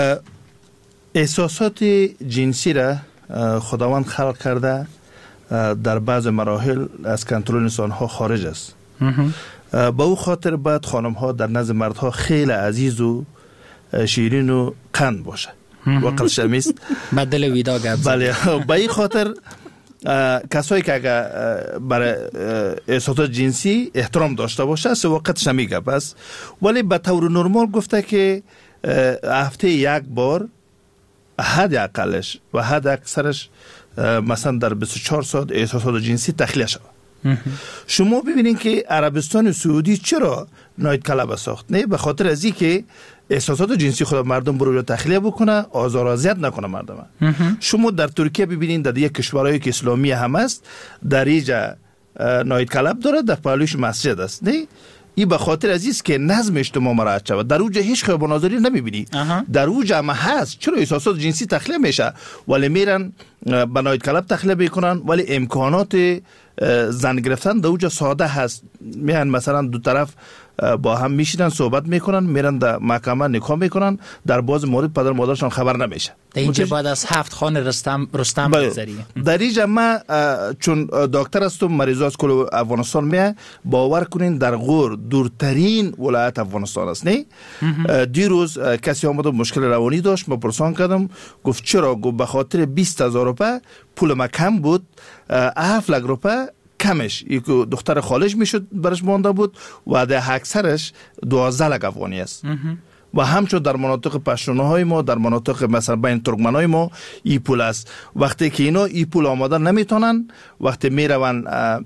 احساسات جنسی را خداوند خلق کرده در بعض مراحل از کنترل انسان ها خارج است. با او خاطر باید خانم ها در نزد مردها خیلی عزیز و شیرین و قند باشه. وقل شمیست بدل ویدا گرد. بله با این خاطر کسایی که اگر برای احساسات جنسی احترام داشته باشه سه وقت شمیگه بس، ولی به طور نرمال گفته که هفته یک بار حد اقلش و حد اکثرش مثلا در بیست و چهار ساعت احساسات جنسی تخلیه شود. شما ببینید که عربستان سعودی چرا نایت کلاب ساخت؟ نه به خاطر از این که احساسات جنسی خود مردم برو تخلیه بکنه، آزار و اذیت نکنه مردم. شما در ترکیه ببینید در یک کشورهایی که اسلامی هم است در اینجا نایت کلاب داره، در پهلوش مسجد است. نه این به خاطر عزیز که نظم اجتماع مراعات شود. در اوج هیچ خیابان آزاری نمیبینی. در اوج هم هست. چرا احساسات جنسی تخلیه میشه ولی میرن به نایت کلاب تخلیه میکنن، ولی امکانات زن گرفتن در اوج ساده هست. میان مثلا دو طرف با هم میشینن صحبت میکنن، میرن در محکمه نکاح میکنن، در باز مورد پدر مادرشان خبر نمیشه. در اینجا بعد از هفت خان رستم رستم بگذری. در اینجا ما چون دکتر هستم مریضا از کل افغانستان میه، باور کنین در غور دورترین ولایت افغانستان است. نه دیروز کسی آمد مشکل روانی داشت، ما پرسان کردم گفت چرا؟ گفت به خاطر بیست هزار روپه پول ما کم بود، هفت لک روپه کمش یک دختر خالج میشد برش مانده بود و در اکثرش دوازده لک افغانی است. و همچون در مناطق پشتونهای ما، در مناطق مثلا بین ترکمنای ما ای پول است. وقتی که اینا ای پول آمدن نمیتونن، وقتی میرون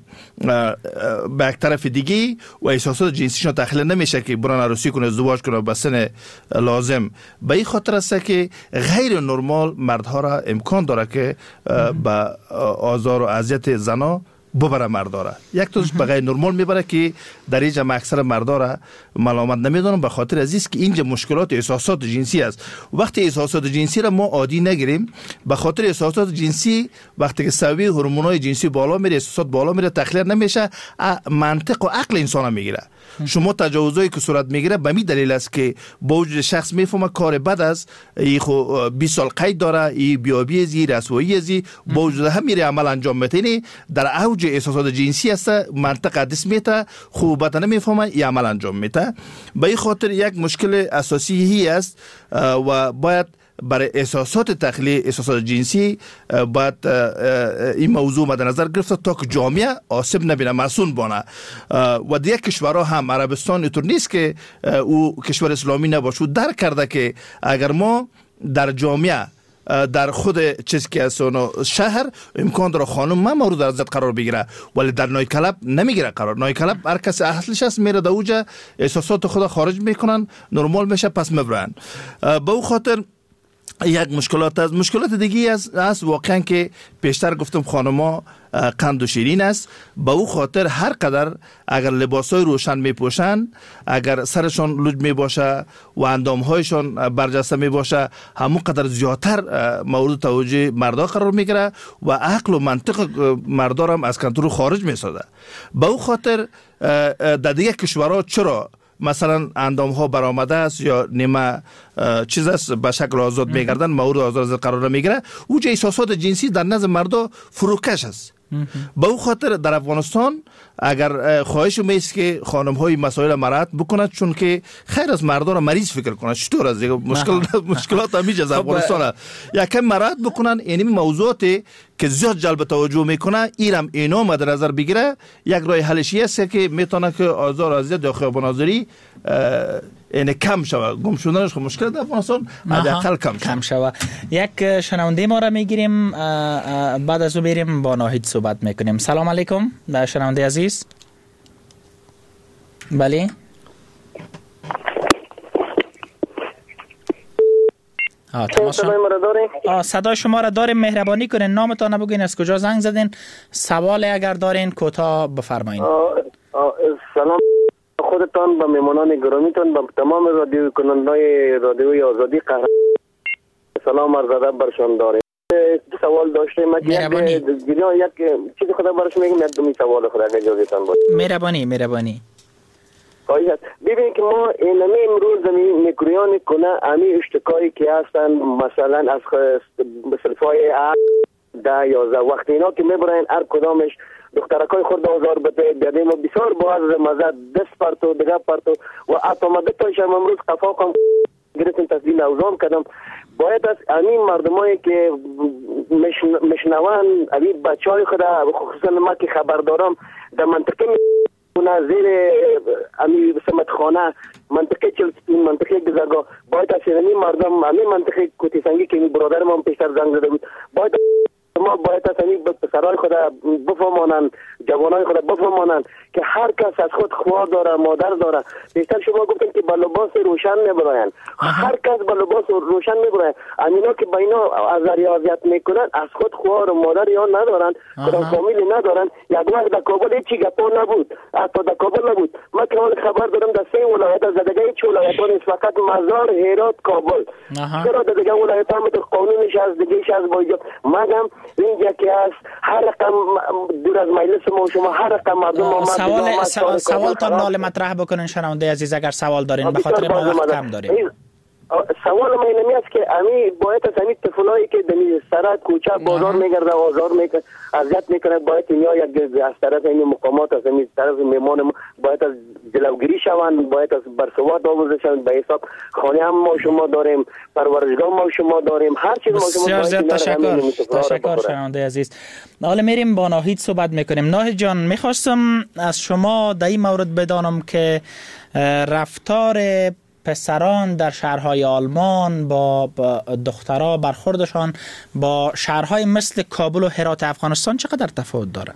به یک طرف دیگه و احساسات جنسیشون تخلیه نمیشه که برن عروسی کنه، ازدواج کنه به سن لازم. به این خاطر است که غیر نرمال مردها را امکان داره که به آزار و اذیت زنا ببره مرداره. یک توش به غیر نرمال میبره که در اینجا اکثر مرداره ملامت نمیدونن به خاطر عزیز که اینجا مشکلات احساسات جنسی است. وقتی احساسات جنسی را ما عادی نگیریم، به خاطر احساسات جنسی وقتی که سوی هورمونای جنسی بالا میره، احساسات بالا میره، تخلیه نمیشه، منطق و عقل انسان میگیره. شما تجاوزایی که صورت میگیره به می دلیل است که با وجود شخص میفهمه کار بد است، ای خو بیست سال قید داره، ای بیابی ازی رسوایی ازی، با وجود هم میره عمل انجام میده. در اوج احساسات جنسی است، منطق قدس میته، خوبت نمیفهمه، ای عمل انجام میده. به این خاطر یک مشکل اساسی هی است و باید برای احساسات تخلیه احساسات جنسی باید این موضوع مد نظر گرفته تا که جامعه آسیب نبینه، مسئول بانه. و دیگه کشورها هم عربستان اینطور نیست که او کشور اسلامی نباشه، درک کرده که اگر ما در جامعه در خود چیز که است شهر امکان داره خانم ما مورد اذیت قرار بگیره، ولی در نایت کلاب نمیگیره قرار. نایت کلاب هر کس اصلش است میره در اوجا احساسات خود خارج میکنن، نرمال میشه، پس میبرن. به او خاطر یک مشکلات است. مشکلات دیگه است است واقعا که پیشتر گفتم خانما قند و شیرین است. به او خاطر هر قدر اگر لباسای روشن میپوشن، اگر سرشان لوج میباشه و اندامهایشان برجسته میباشه، همون قدر زیادتر مورد توجه مردا قرار میگیره و عقل و منطق مردا هم از کنترل خارج میسازه. به او خاطر در دیگه کشورها چرا مثلا اندام ها برآمده است یا نیمه چیز است به شکل آزاد میگردن، مورد آزاد قرار میگیره، اوج احساسات جنسی در نظر مردا فروکش است. به او خاطر در افغانستان اگر خواهش میست که خانم های مسائل مرد بکند، چون که خیر از مردا را مریض فکر کنند. چطور از مشکل مشکلات همیشه از افغانستان یکم مرد بکنن، یعنی موضوعاتی که زیاد جلب توجه میکنه ایرم اینا مد نظر بگیره، یک راه حلشی است که میتونه که آزار اذیت یا خیابان آزاری این کم شوه. گم شدنش مشکل در افغانستان حداقل کم شوه. کم شوه. یک شنونده ما را میگیریم، بعد از او بریم با ناهید صحبت میکنیم. سلام علیکم شنونده عزیز. بله آه صدای ما را دارین؟ آه صدای شما را داریم. مهربانی کنین نامتان بگین، از کجا زنگ زدین، سوال اگر دارین کوتاه بفرمایید. سلام خودتان و میمانان گرامیتان، با تمام رادیو کنندای رادیوی آزادی قهرمان سلام عرض ادب برشان داریم. دو سوال داشتیم. مهربانی یک یک چیز خدا برش میگم، یک دومی سوال خدا اگه اجازهتان باشه. مهربانی مهربانی خواهید ببین که ما اینمی امروز زمین میکرویان کنه امی اشتکایی که هستن مثلا از صرفای ده یازده وقت اینا که میبرن هر کدامش دخترکای خود آزار بده بیادیم و بسیار باز مزد دست پرتو دگه پرتو و اتامده تایش هم امروز قفاقم گرفتیم تصدیل اوزام کردم. باید از همین مردمایی که مشنوان اوی بچه های خود خصوصا ما که خبر دارم در منطقه زیر امی سمت خانه منطقه چلستون منطقه گزرگاه باید از همین مردم همین منطقه کوتی سنگی که برادر ما پیشتر زنگ زده بود باید ما باید از همین پسرای خود بفهمانند، جوانای خود بفهمانند که هر کس از خود خواه داره، مادر داره. بیشتر شما گفتن که با لباس روشن میبراین، هر کس با لباس روشن میبراین. امینا که با اینا از ریاضیت میکنن از خود خواه و مادر یا ندارن، کدام فامیلی ندارن. یک وقت در کابل هیچی گپا نبود، حتی در کابل نبود. ما که خبر دارم در سه ولایت از زدگه هیچ ولایتان نیست، فقط مزار، هرات، کابل. چرا در دیگه ولایت هم قانونش از دیگهش از باید مگم اینجا که است هر رقم دور از مجلس ما شما هر رقم مردم ما سوال سوال سوالتان نال مطرح بکنین شنونده عزیز اگر سوال دارین، به خاطر ما وقت کم داریم. سوال من اینمی است که امی باید از امی طفلایی که دمی سرک کوچه بازار میگرده آزار میکنه اذیت میکنه باید اینیا یک از طرف این مقامات از امی طرف میمان ما باید از جلوگیری شوند، باید از برسوات آموزش شوند. به حساب خانه هم ما شما داریم، پرورشگاه ما شما داریم، هر چیز ما شما داریم. تشکر تشکر شنونده عزیز. حالا میریم با ناهید صحبت میکنیم. ناهید جان میخواستم از شما در این مورد بدانم که رفتار پسران در شهرهای آلمان با دخترها برخوردشان با شهرهای مثل کابل و هرات افغانستان چقدر تفاوت داره؟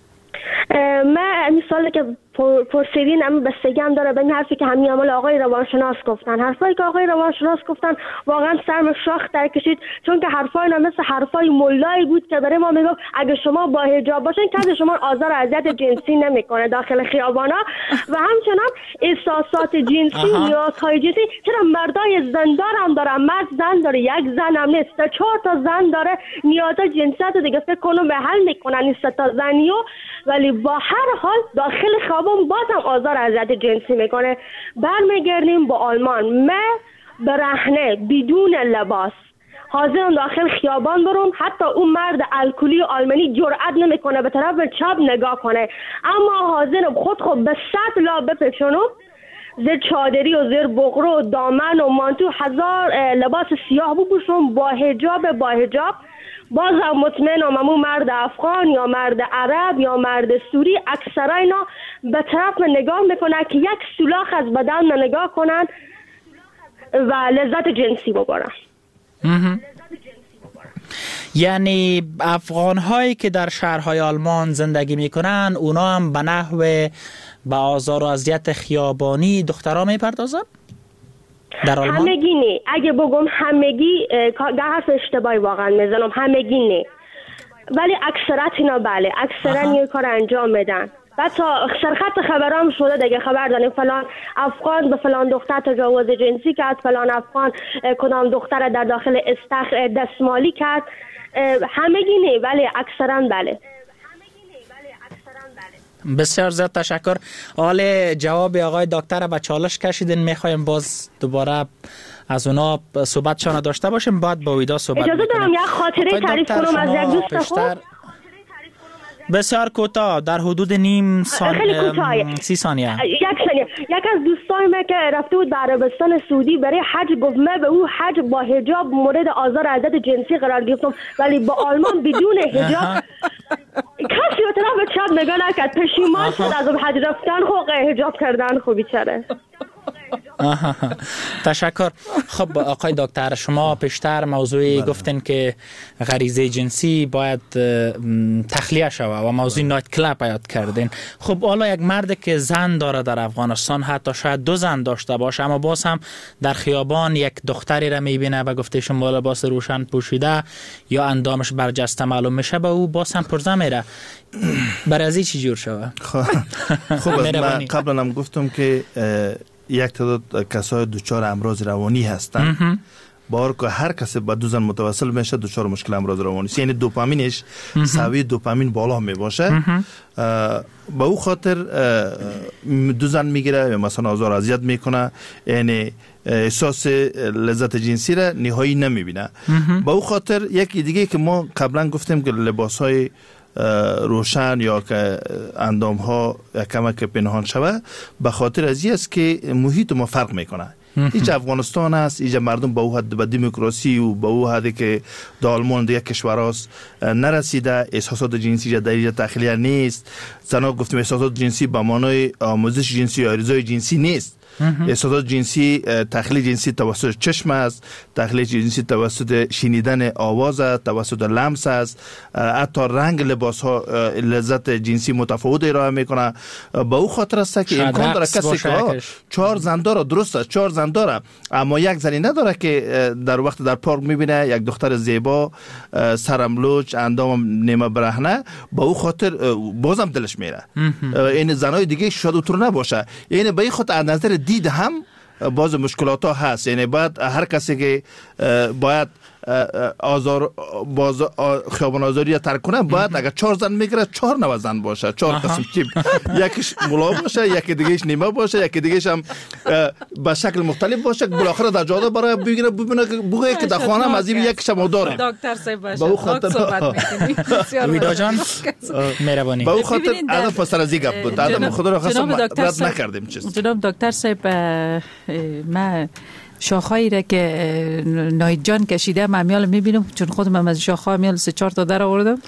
من مثالی که پرسیدین هم بستگی هم داره به این حرفی که همین عمل آقای روانشناس گفتن. حرفایی که آقای روانشناس گفتن واقعا سرم شاخ در کشید، چون که حرفای اینا مثل حرفای مولایی بود که برای ما میگفت اگه شما با حجاب باشین کسی شما آزار اذیت جنسی نمیکنه داخل خیابانا و همچنان احساسات جنسی، نیازهای جنسی. چرا مردای زندار هم داره، مرد زن داره، یک زن هم نیست، چهار تا زن داره نیازهای جنسیت رو دیگه فکر کنم به حل میکنن این سه تا زنیو، ولی با هر حال داخل خیابان بازم آزار اذیت جنسی میکنه. برمیگردیم با آلمان. من برهنه بدون لباس حاضرم داخل خیابان برم، حتی اون مرد الکلی آلمانی جرئت نمیکنه به طرف چپ نگاه کنه، اما حاضرم خود خود به صد لا بپیچونم، زیر چادری و زیر بغرو و دامن و مانتو هزار لباس سیاه بپوشم با حجاب با حجاب بازم مطمئنم همون مرد افغان یا مرد عرب یا مرد سوری اکثر اینا به طرف نگاه میکنن که یک سولاخ از بدن نگاه کنن و لذت جنسی ببرن. یعنی افغان هایی که در شهرهای آلمان زندگی میکنن اونا هم به نحو به آزار و اذیت خیابانی دخترها میپردازن در آلمان؟ همگی نه. اگه بگم همگی ده حرف اشتباهی واقعا میزنم. همگی نه، ولی اکثرت اینا بله، اکثرا یه کار انجام میدن. بعد تا سرخط خبرام شده دیگه، خبر داریم فلان افغان به فلان دختر تجاوز جنسی کرد، فلان افغان کدام دختر در داخل استخ دستمالی کرد. همگی نه ولی اکثرا بله. بسیار زیاد تشکر. حال جواب آقای دکتر به چالش کشیدین، میخوایم باز دوباره از اونا صحبتشان داشته باشیم، بعد با ویدا صحبت اجازه دارم یک خاطره تعریف کنم از یک دوست خود؟ بسیار کوتاه، در حدود نیم ثانیه سی ثانیه. یک ثانیه. یک از دوستان ما که رفته بود به عربستان سعودی برای حج، گفت من به او حج با حجاب مورد آزار و اذیت جنسی قرار گرفتم، ولی با آلمان بدون حجاب کسی به طرف چپ نگاه نکرد. پشیمان شد از حج رفتن، خب حجاب کردن خوب بیچاره. تشکر. خب آقای دکتر، شما پیشتر موضوعی گفتین که غریزه جنسی باید تخلیه شود و موضوع نایت کلاب یاد کردین. خب حالا یک مرد که زن داره در افغانستان، حتی شاید دو زن داشته باشه، اما باز هم در خیابان یک دختری را میبینه و گفتهشون با لباس روشن پوشیده یا اندامش برجسته معلوم میشه، به او باز هم پرزه میره. برای از این چی جور شود؟ خب من قبلا هم گفتم که یک تعداد کسای دوچار امراض روانی هستن، بار که هر کسی با دو زن متوسل میشه دوچار مشکل امراض روانی است، یعنی دوپامینش سوی دوپامین بالا می باشه، با او خاطر دو زن میگیره مثلا آزار اذیت میکنه، یعنی احساس لذت جنسی را نهایی نمیبینه. با او خاطر یکی دیگه که ما قبلا گفتیم که لباس های روشن یا که اندام ها کمک پنهان شوه، به خاطر از این است که محیط ما فرق میکنه. ایچ افغانستان است، ایچ مردم به او حد به دموکراسی و به او حدی که در آلمان دیگه کشور است نرسیده، احساسات جنسی در اینجا تخلیه نیست. زنا گفتیم احساسات جنسی به معنای آموزش جنسی یا ارضای جنسی نیست. احساسات جنسی تخلیه جنسی توسط چشم است، تخلیه جنسی توسط شنیدن آواز است، توسط لمس است، حتی رنگ لباس ها لذت جنسی متفاوت ارائه میکنه. با او خاطر است که امکان داره کسی که چهار زن داره، درست است چهار زن داره، اما یک زنی نداره که در وقت در پارک میبینه یک دختر زیبا سرملوچ اندام نیمه برهنه، با او خاطر بازم دلش میره. این زنای دیگه شاید اونطور نباشه، یعنی به این خاطر از نظر دید هم باز مشکلات ها هست. یعنی باید هر کسی که باید آزار باز خیابان آزاری را ترک کنه، باید اگر چهار زن میگیره چهار نوع زن باشه، چهار قسم تیپ، یکیش ملا باشه، یکی دیگهش نیمه باشه، یکی دیگهش هم به شکل مختلف باشه، بالاخره در جاده برای بگیره ببینه که بگه که در خانه از این یکیش هم داره. دکتر صاحب باشه با خاطر صحبت می‌کنیم. ویدا جان مهربانی با خاطر ادب پسر از گپ بود، ادب خود را خواستم رد نکردیم. چیز جناب دکتر صاحب، ما شاخهایی را که نایت جان کشیده من میال میبینم، چون خودم هم از شاخه میال سه چهار تا در آوردم.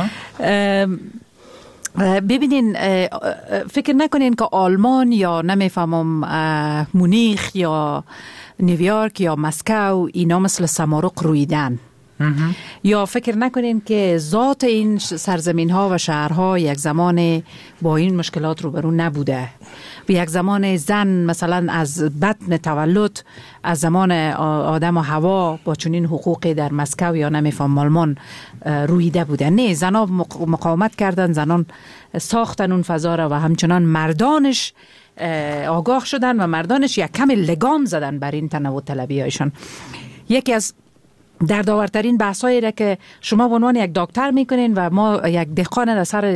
ببینین، فکر نکنین که آلمان یا نمیفهمم مونیخ یا نیویورک یا مسکو اینا مثل سمارق رویدن، یا فکر نکنین که ذات این سرزمین ها و شهرها یک زمان با این مشکلات روبرو نبوده. و یک زمان زن مثلا از بطن تولد، از زمان آدم و هوا با چنین حقوقی در مسکو یا نمیفهم آلمان رویده بوده. نه، زنها مقاومت کردن، زنان ساختن اون فضا را و همچنان مردانش آگاه شدن و مردانش یک کم لگام زدن بر این تنوع طلبی هایشان. یکی از دردآورترین بحثایی را که شما به عنوان یک دکتر میکنین و ما یک دهقان در سر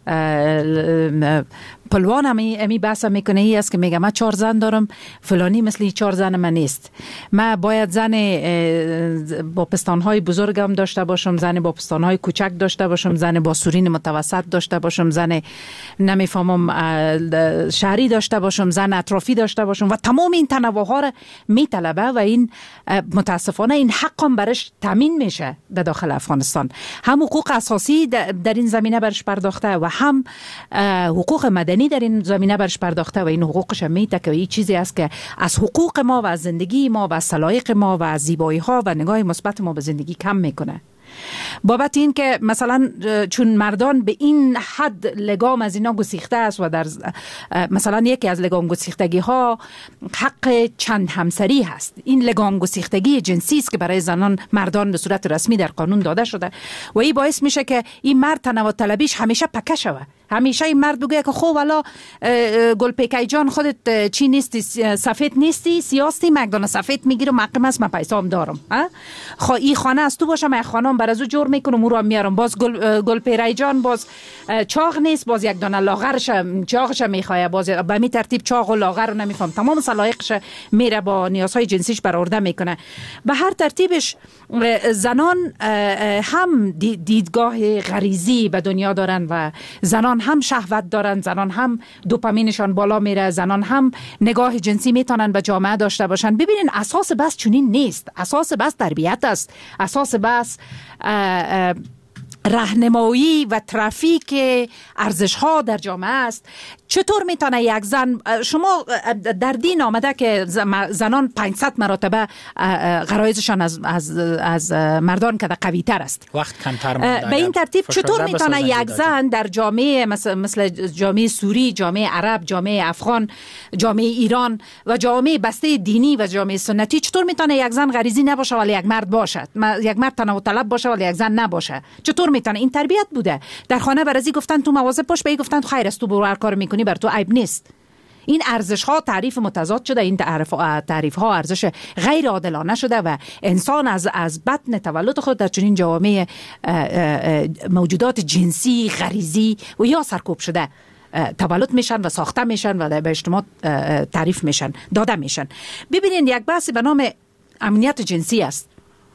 پلوان هم امی بحث میکنه، ای است که میگه من چهار زن دارم، فلانی مثل چهار زن من نیست، من باید زن با پستانهای بزرگم داشته باشم، زن با پستانهای کوچک داشته باشم، زن با سورین متوسط داشته باشم، زن نمیفهمم شهری داشته باشم، زن اطرافی داشته باشم و تمام این تنوع ها را میطلبه و این متاسفانه این حقم برش تامین میشه در داخل افغانستان. هم حقوق اساسی در این زمینه برش پرداخته و هم حقوق مدنی در این زمینه برش پرداخته و این حقوقش میته که این چیزی است که از حقوق ما و از زندگی ما و از سلایق ما و از زیبایی ها و نگاه مثبت ما به زندگی کم میکنه. بابت این که مثلا چون مردان به این حد لگام از اینا گسیخته است و در مثلا یکی از لگام گسیختگی ها حق چند همسری هست. این لگام گسیختگی جنسی است که برای زنان مردان به صورت رسمی در قانون داده شده و این باعث میشه که این مرد تنوع طلبیش همیشه پکه شوه. همیشه این مرد بگه که خب والا گلپیکای جان خودت چی نیستی، سفید نیستی، سیاستی، مقدان سفید میگیره مقام است، من پیسام دارم. خب این خانه از تو باشه، من خانم بر از او جور میکنم او را میارم. باز گل گلپیکای جان باز چاق نیست، باز یک دانه لاغرش چاقش میخواد، باز به می ترتیب چاق و لاغر رو نمیفهم، تمام سلایقش میره با نیازهای جنسیش برآورده میکنه. به هر ترتیبش زنان هم دیدگاه غریزی به دنیا دارن و زنان هم شهوت دارن، زنان هم دوپامینشان بالا میره، زنان هم نگاه جنسی میتونن به جامعه داشته باشن. ببینین اساس بس چنین نیست، اساس بس تربیت است، اساس بس راهنمایی و ترافیک ارزش ها در جامعه است. چطور میتونه یک زن، شما در دین آمده که زنان پانصد مرتبه غرایزشان از از از مردان که قوی تر است، وقت کمتر مونده. به این ترتیب چطور میتونه یک زن در جامعه مثل مثل جامعه سوری، جامعه عرب، جامعه افغان، جامعه ایران و جامعه بسته دینی و جامعه سنتی، چطور میتونه یک زن غریزی نباشه ولی یک مرد باشه، یک مرد تنوع طلب باشه ولی یک زن نباشه؟ چطور میتونه؟ این تربیت بوده. در خانه برازی گفتن تو مواظب باش، به گفتن خیر است تو برو هر کار میکنی بر تو عیب نیست. این ارزش ها تعریف متضاد شده، این تعریف تعریف ها ارزش غیر عادلانه شده و انسان از از بطن تولد خود در چنین جوامع موجودات جنسی غریزی و یا سرکوب شده تولد میشن و ساخته میشن و به اجتماع تعریف میشن، داده میشن. ببینید یک بحث به نام امنیت جنسی است.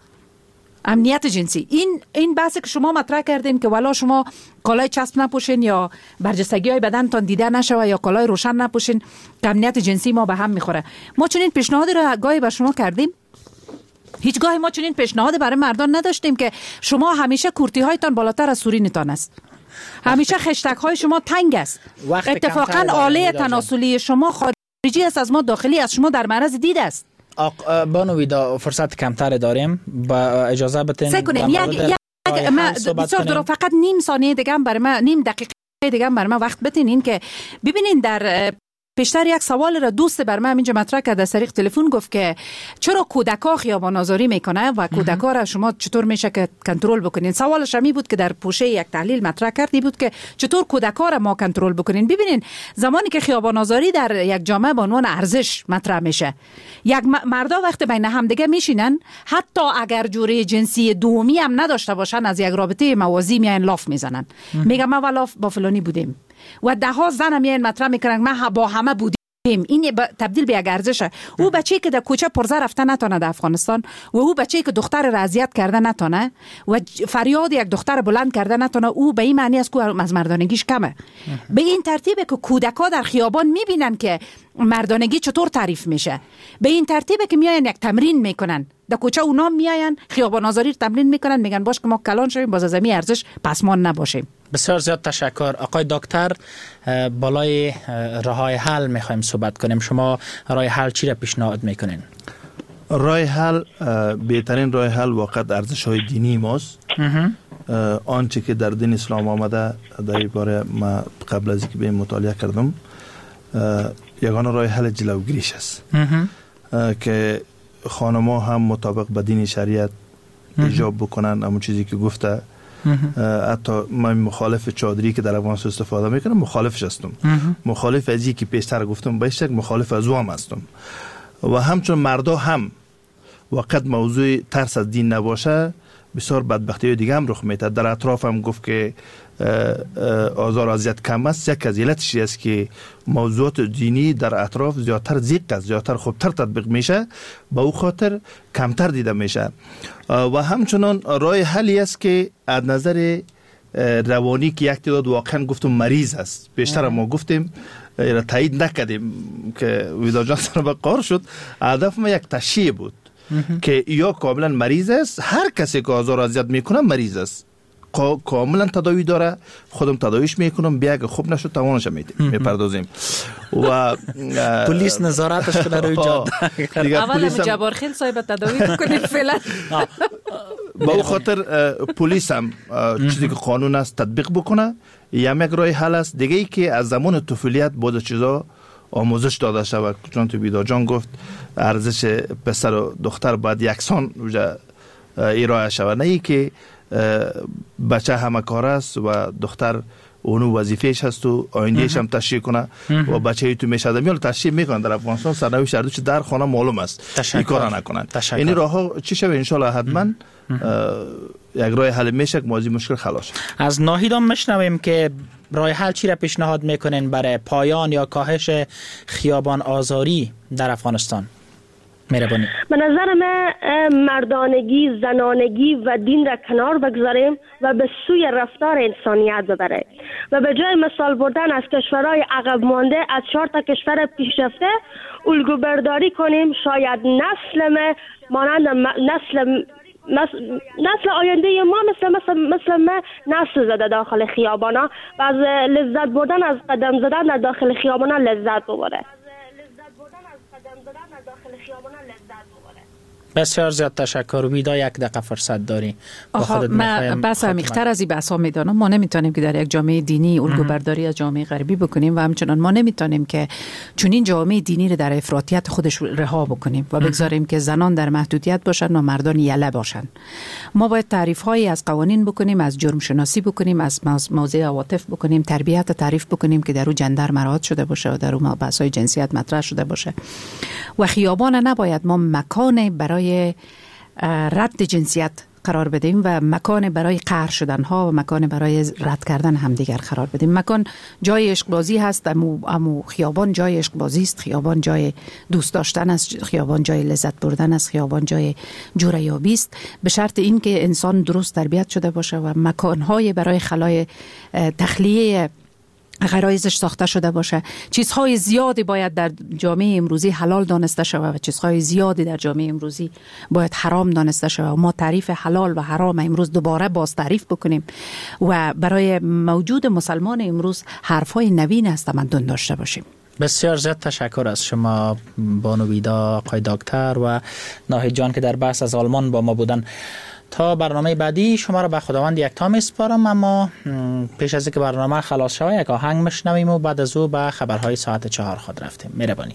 امنیت جنسی، این این بحثی که شما مطرح کردین که والا شما کالای چسب نپوشین یا برجستگی های بدنتان دیده نشوه یا کالای روشن نپوشین که امنیت جنسی ما به هم میخوره. ما چنین پیشنهادی را گاهی به شما کردیم؟ هیچگاه ما چنین پیشنهاد برای مردان نداشتیم که شما همیشه کورتی هایتان بالاتر از سورینتان است، همیشه خشتک های شما تنگ است، اتفاقا آله تناسلی شما خارجی است از ما، داخلی از شما در معرض دید است. بانو ویدا فرصت کمتر داریم، با اجازه بدین سه کنیم یک یک ما بسیار درو فقط نیم ثانیه دیگه برای ما، نیم دقیقه دیگه برای ما وقت بدین. این که ببینین در پیشتر یک سوال را دوست بر من اینجا مطرح کرد از طریق تلفن، گفت که چرا کودکا خیابان آزاری میکنه و کودکا را شما چطور میشه که کنترل بکنین؟ سوالش می بود که در پوشه یک تحلیل مطرح کردی بود که چطور کودکا را ما کنترل بکنین. ببینین زمانی که خیابان آزاری در یک جامعه به عنوان ارزش مطرح میشه، یک مردا وقت بین هم دیگه میشینن، حتی اگر جوره جنسی دومی هم نداشته باشن، از یک رابطه موازی میان لاف میزنن، میگم ما ولاف با فلانی بودیم و ده ها زن هم یه مطرح میکنن ما با همه بودیم. این تبدیل به یک ارزشه. او بچه‌ای که در کوچه پرزه رفته نتونه در افغانستان و او بچه‌ای که دختر را اذیت کرده نتونه و فریاد یک دختر بلند کرده نتونه، او به این معنی است که از مردانگیش کمه. به این ترتیبه که کودکا در خیابان میبینن که مردانگی چطور تعریف میشه. به این ترتیبه که میاین یک تمرین میکنن در کوچه، اونا میاین خیابان آزاری تمرین میکنن، میگن باش که ما کلان شویم باز از این ارزش پسمان نباشیم. بسیار زیاد تشکر آقای دکتر. بالای راه حل میخوایم صحبت کنیم. شما راه حل چی را پیشنهاد میکنین؟ راه حل، بهترین راه حل واقعا ارزش های دینی ماست. آنچه که در دین اسلام آمده در این باره ما قبل از اینکه به مطالعه کردم، یگانه راه حل جلوگیریش است که خانم‌ها هم مطابق به دین شریعت حجاب بکنن. همون چیزی که گفته، حتی من مخالف چادری که در افغانستان استفاده میکنم مخالفش هستم، مخالف از اینکه پیشتر گفتم بیشتر مخالف از او هم هستم. و همچون مردا هم وقت موضوع ترس از دین نباشه، بسیار بدبختی دیگه هم رخ میده. در اطراف هم گفت که آزار و اذیت کم است. یک از علتش است که موضوعات دینی در اطراف زیادتر زیق است، زیادتر خوبتر تطبیق میشه، با او خاطر کمتر دیده میشه. و همچنان راه حلی است که از نظر روانی که یک تعداد واقعا گفتم مریض است، بیشتر ما گفتیم را تایید نکردیم که ویدا جان سر به قار شد. هدف ما یک تشریح بود که یا کاملا مریض است، هر کسی که آزار و اذیت میکنه مریض است، کاملا تداوی داره، خودم تداویش میکنم، بیا که خوب نشد تمامش میپردازیم. و پلیس نظارتش کنه روی جاده. اول جبار خیل صاحب تداوی کنید فعلا. با او خاطر پلیس هم چیزی که قانون است تطبیق بکنه. یک راه حل است دیگه ای که از زمان طفولیت بود چیزا آموزش داده شود. چون تو بیدا جان گفت ارزش پسر و دختر باید یکسان ارائه شود، نه ای که بچه همه کار است و دختر اونو وظیفهش هست و آیندهش هم تشریح کنه و بچه تو میشه میال تشریح میکنن. در افغانستان سرنوشت اردوش در خانه معلوم است، این کارا نکنن. این راه ها چی شود؟ ان شاء الله حتما یک راه حل میشه که موضوع مشکل خلاص شد. از ناهید هم میشنویم که راه حل چی را پیشنهاد میکنین برای پایان یا کاهش خیابان آزاری در افغانستان؟ مهربانی. به نظر من مردانگی، زنانگی و دین را کنار بگذاریم و به سوی رفتار انسانیت ببریم و به جای مثال بردن از کشورهای عقب مانده از چهار تا کشور پیشرفته الگو برداری کنیم. شاید نسل ما مانند نسل نسل آینده ما مثل مثل مثل ما نسل زده داخل خیابانا و از لذت بردن از قدم زدن در داخل خیابانا لذت ببره. بسیار زیاد تشکر. ویدا یک دقیقه فرصت داری. من بس عمیق‌تر از این بحثا میدانم. ما نمیتونیم که در یک جامعه دینی الگو برداری از جامعه غربی بکنیم و همچنان ما نمیتونیم که چون این جامعه دینی رو در افراطیت خودش رها بکنیم و بگذاریم که زنان در محدودیت باشن و مردان یله باشن. ما باید تعریف هایی از قوانین بکنیم، از جرم شناسی بکنیم، از موضوع عواطف بکنیم، تربیت تعریف بکنیم که در اون جندر مراعات شده باشه و در اون بحث‌های جنسیت مطرح شده باشه. و خیابان نباید ما مکان برای رد جنسیت قرار بدیم و مکان برای قهر شدن ها و مکان برای رد کردن همدیگر قرار بدیم. مکان جای عشق بازی هست، امو, امو خیابان جای عشق بازی است، خیابان جای دوست داشتن است، خیابان جای لذت بردن است، خیابان جای جوره یابی است، به شرط این که انسان درست تربیت شده باشه و مکان های برای خلای تخلیه غرایزش ساخته شده باشه. چیزهای زیادی باید در جامعه امروزی حلال دانسته شود و چیزهای زیادی در جامعه امروزی باید حرام دانسته شود. ما تعریف حلال و حرام امروز دوباره باز تعریف بکنیم و برای موجود مسلمان امروز حرفهای نوین است تمدن داشته باشیم. بسیار زیاد تشکر از شما بانو ویدا، آقای دکتر و ناهید جان که در بحث از آلمان با ما بودن. تا برنامه بعدی شما را به خداوند یکتا میسپارم، اما پیش از اینکه برنامه خلاص شود یک آهنگ میشنویم و بعد از او به خبرهای ساعت چهار خود رفتیم. مهربانی.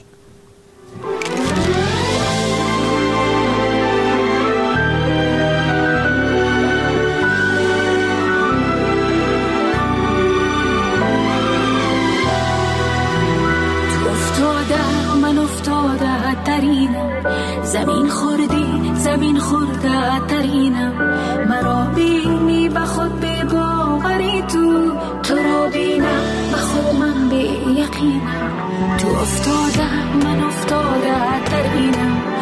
تو افتاده من افتاده ترینم، زمین خوردی زمین خورده ترینم، مرا بینی به خود به باوری تو تو را بینم به خود من به یقینم. تو افتاده من افتاده ترینم،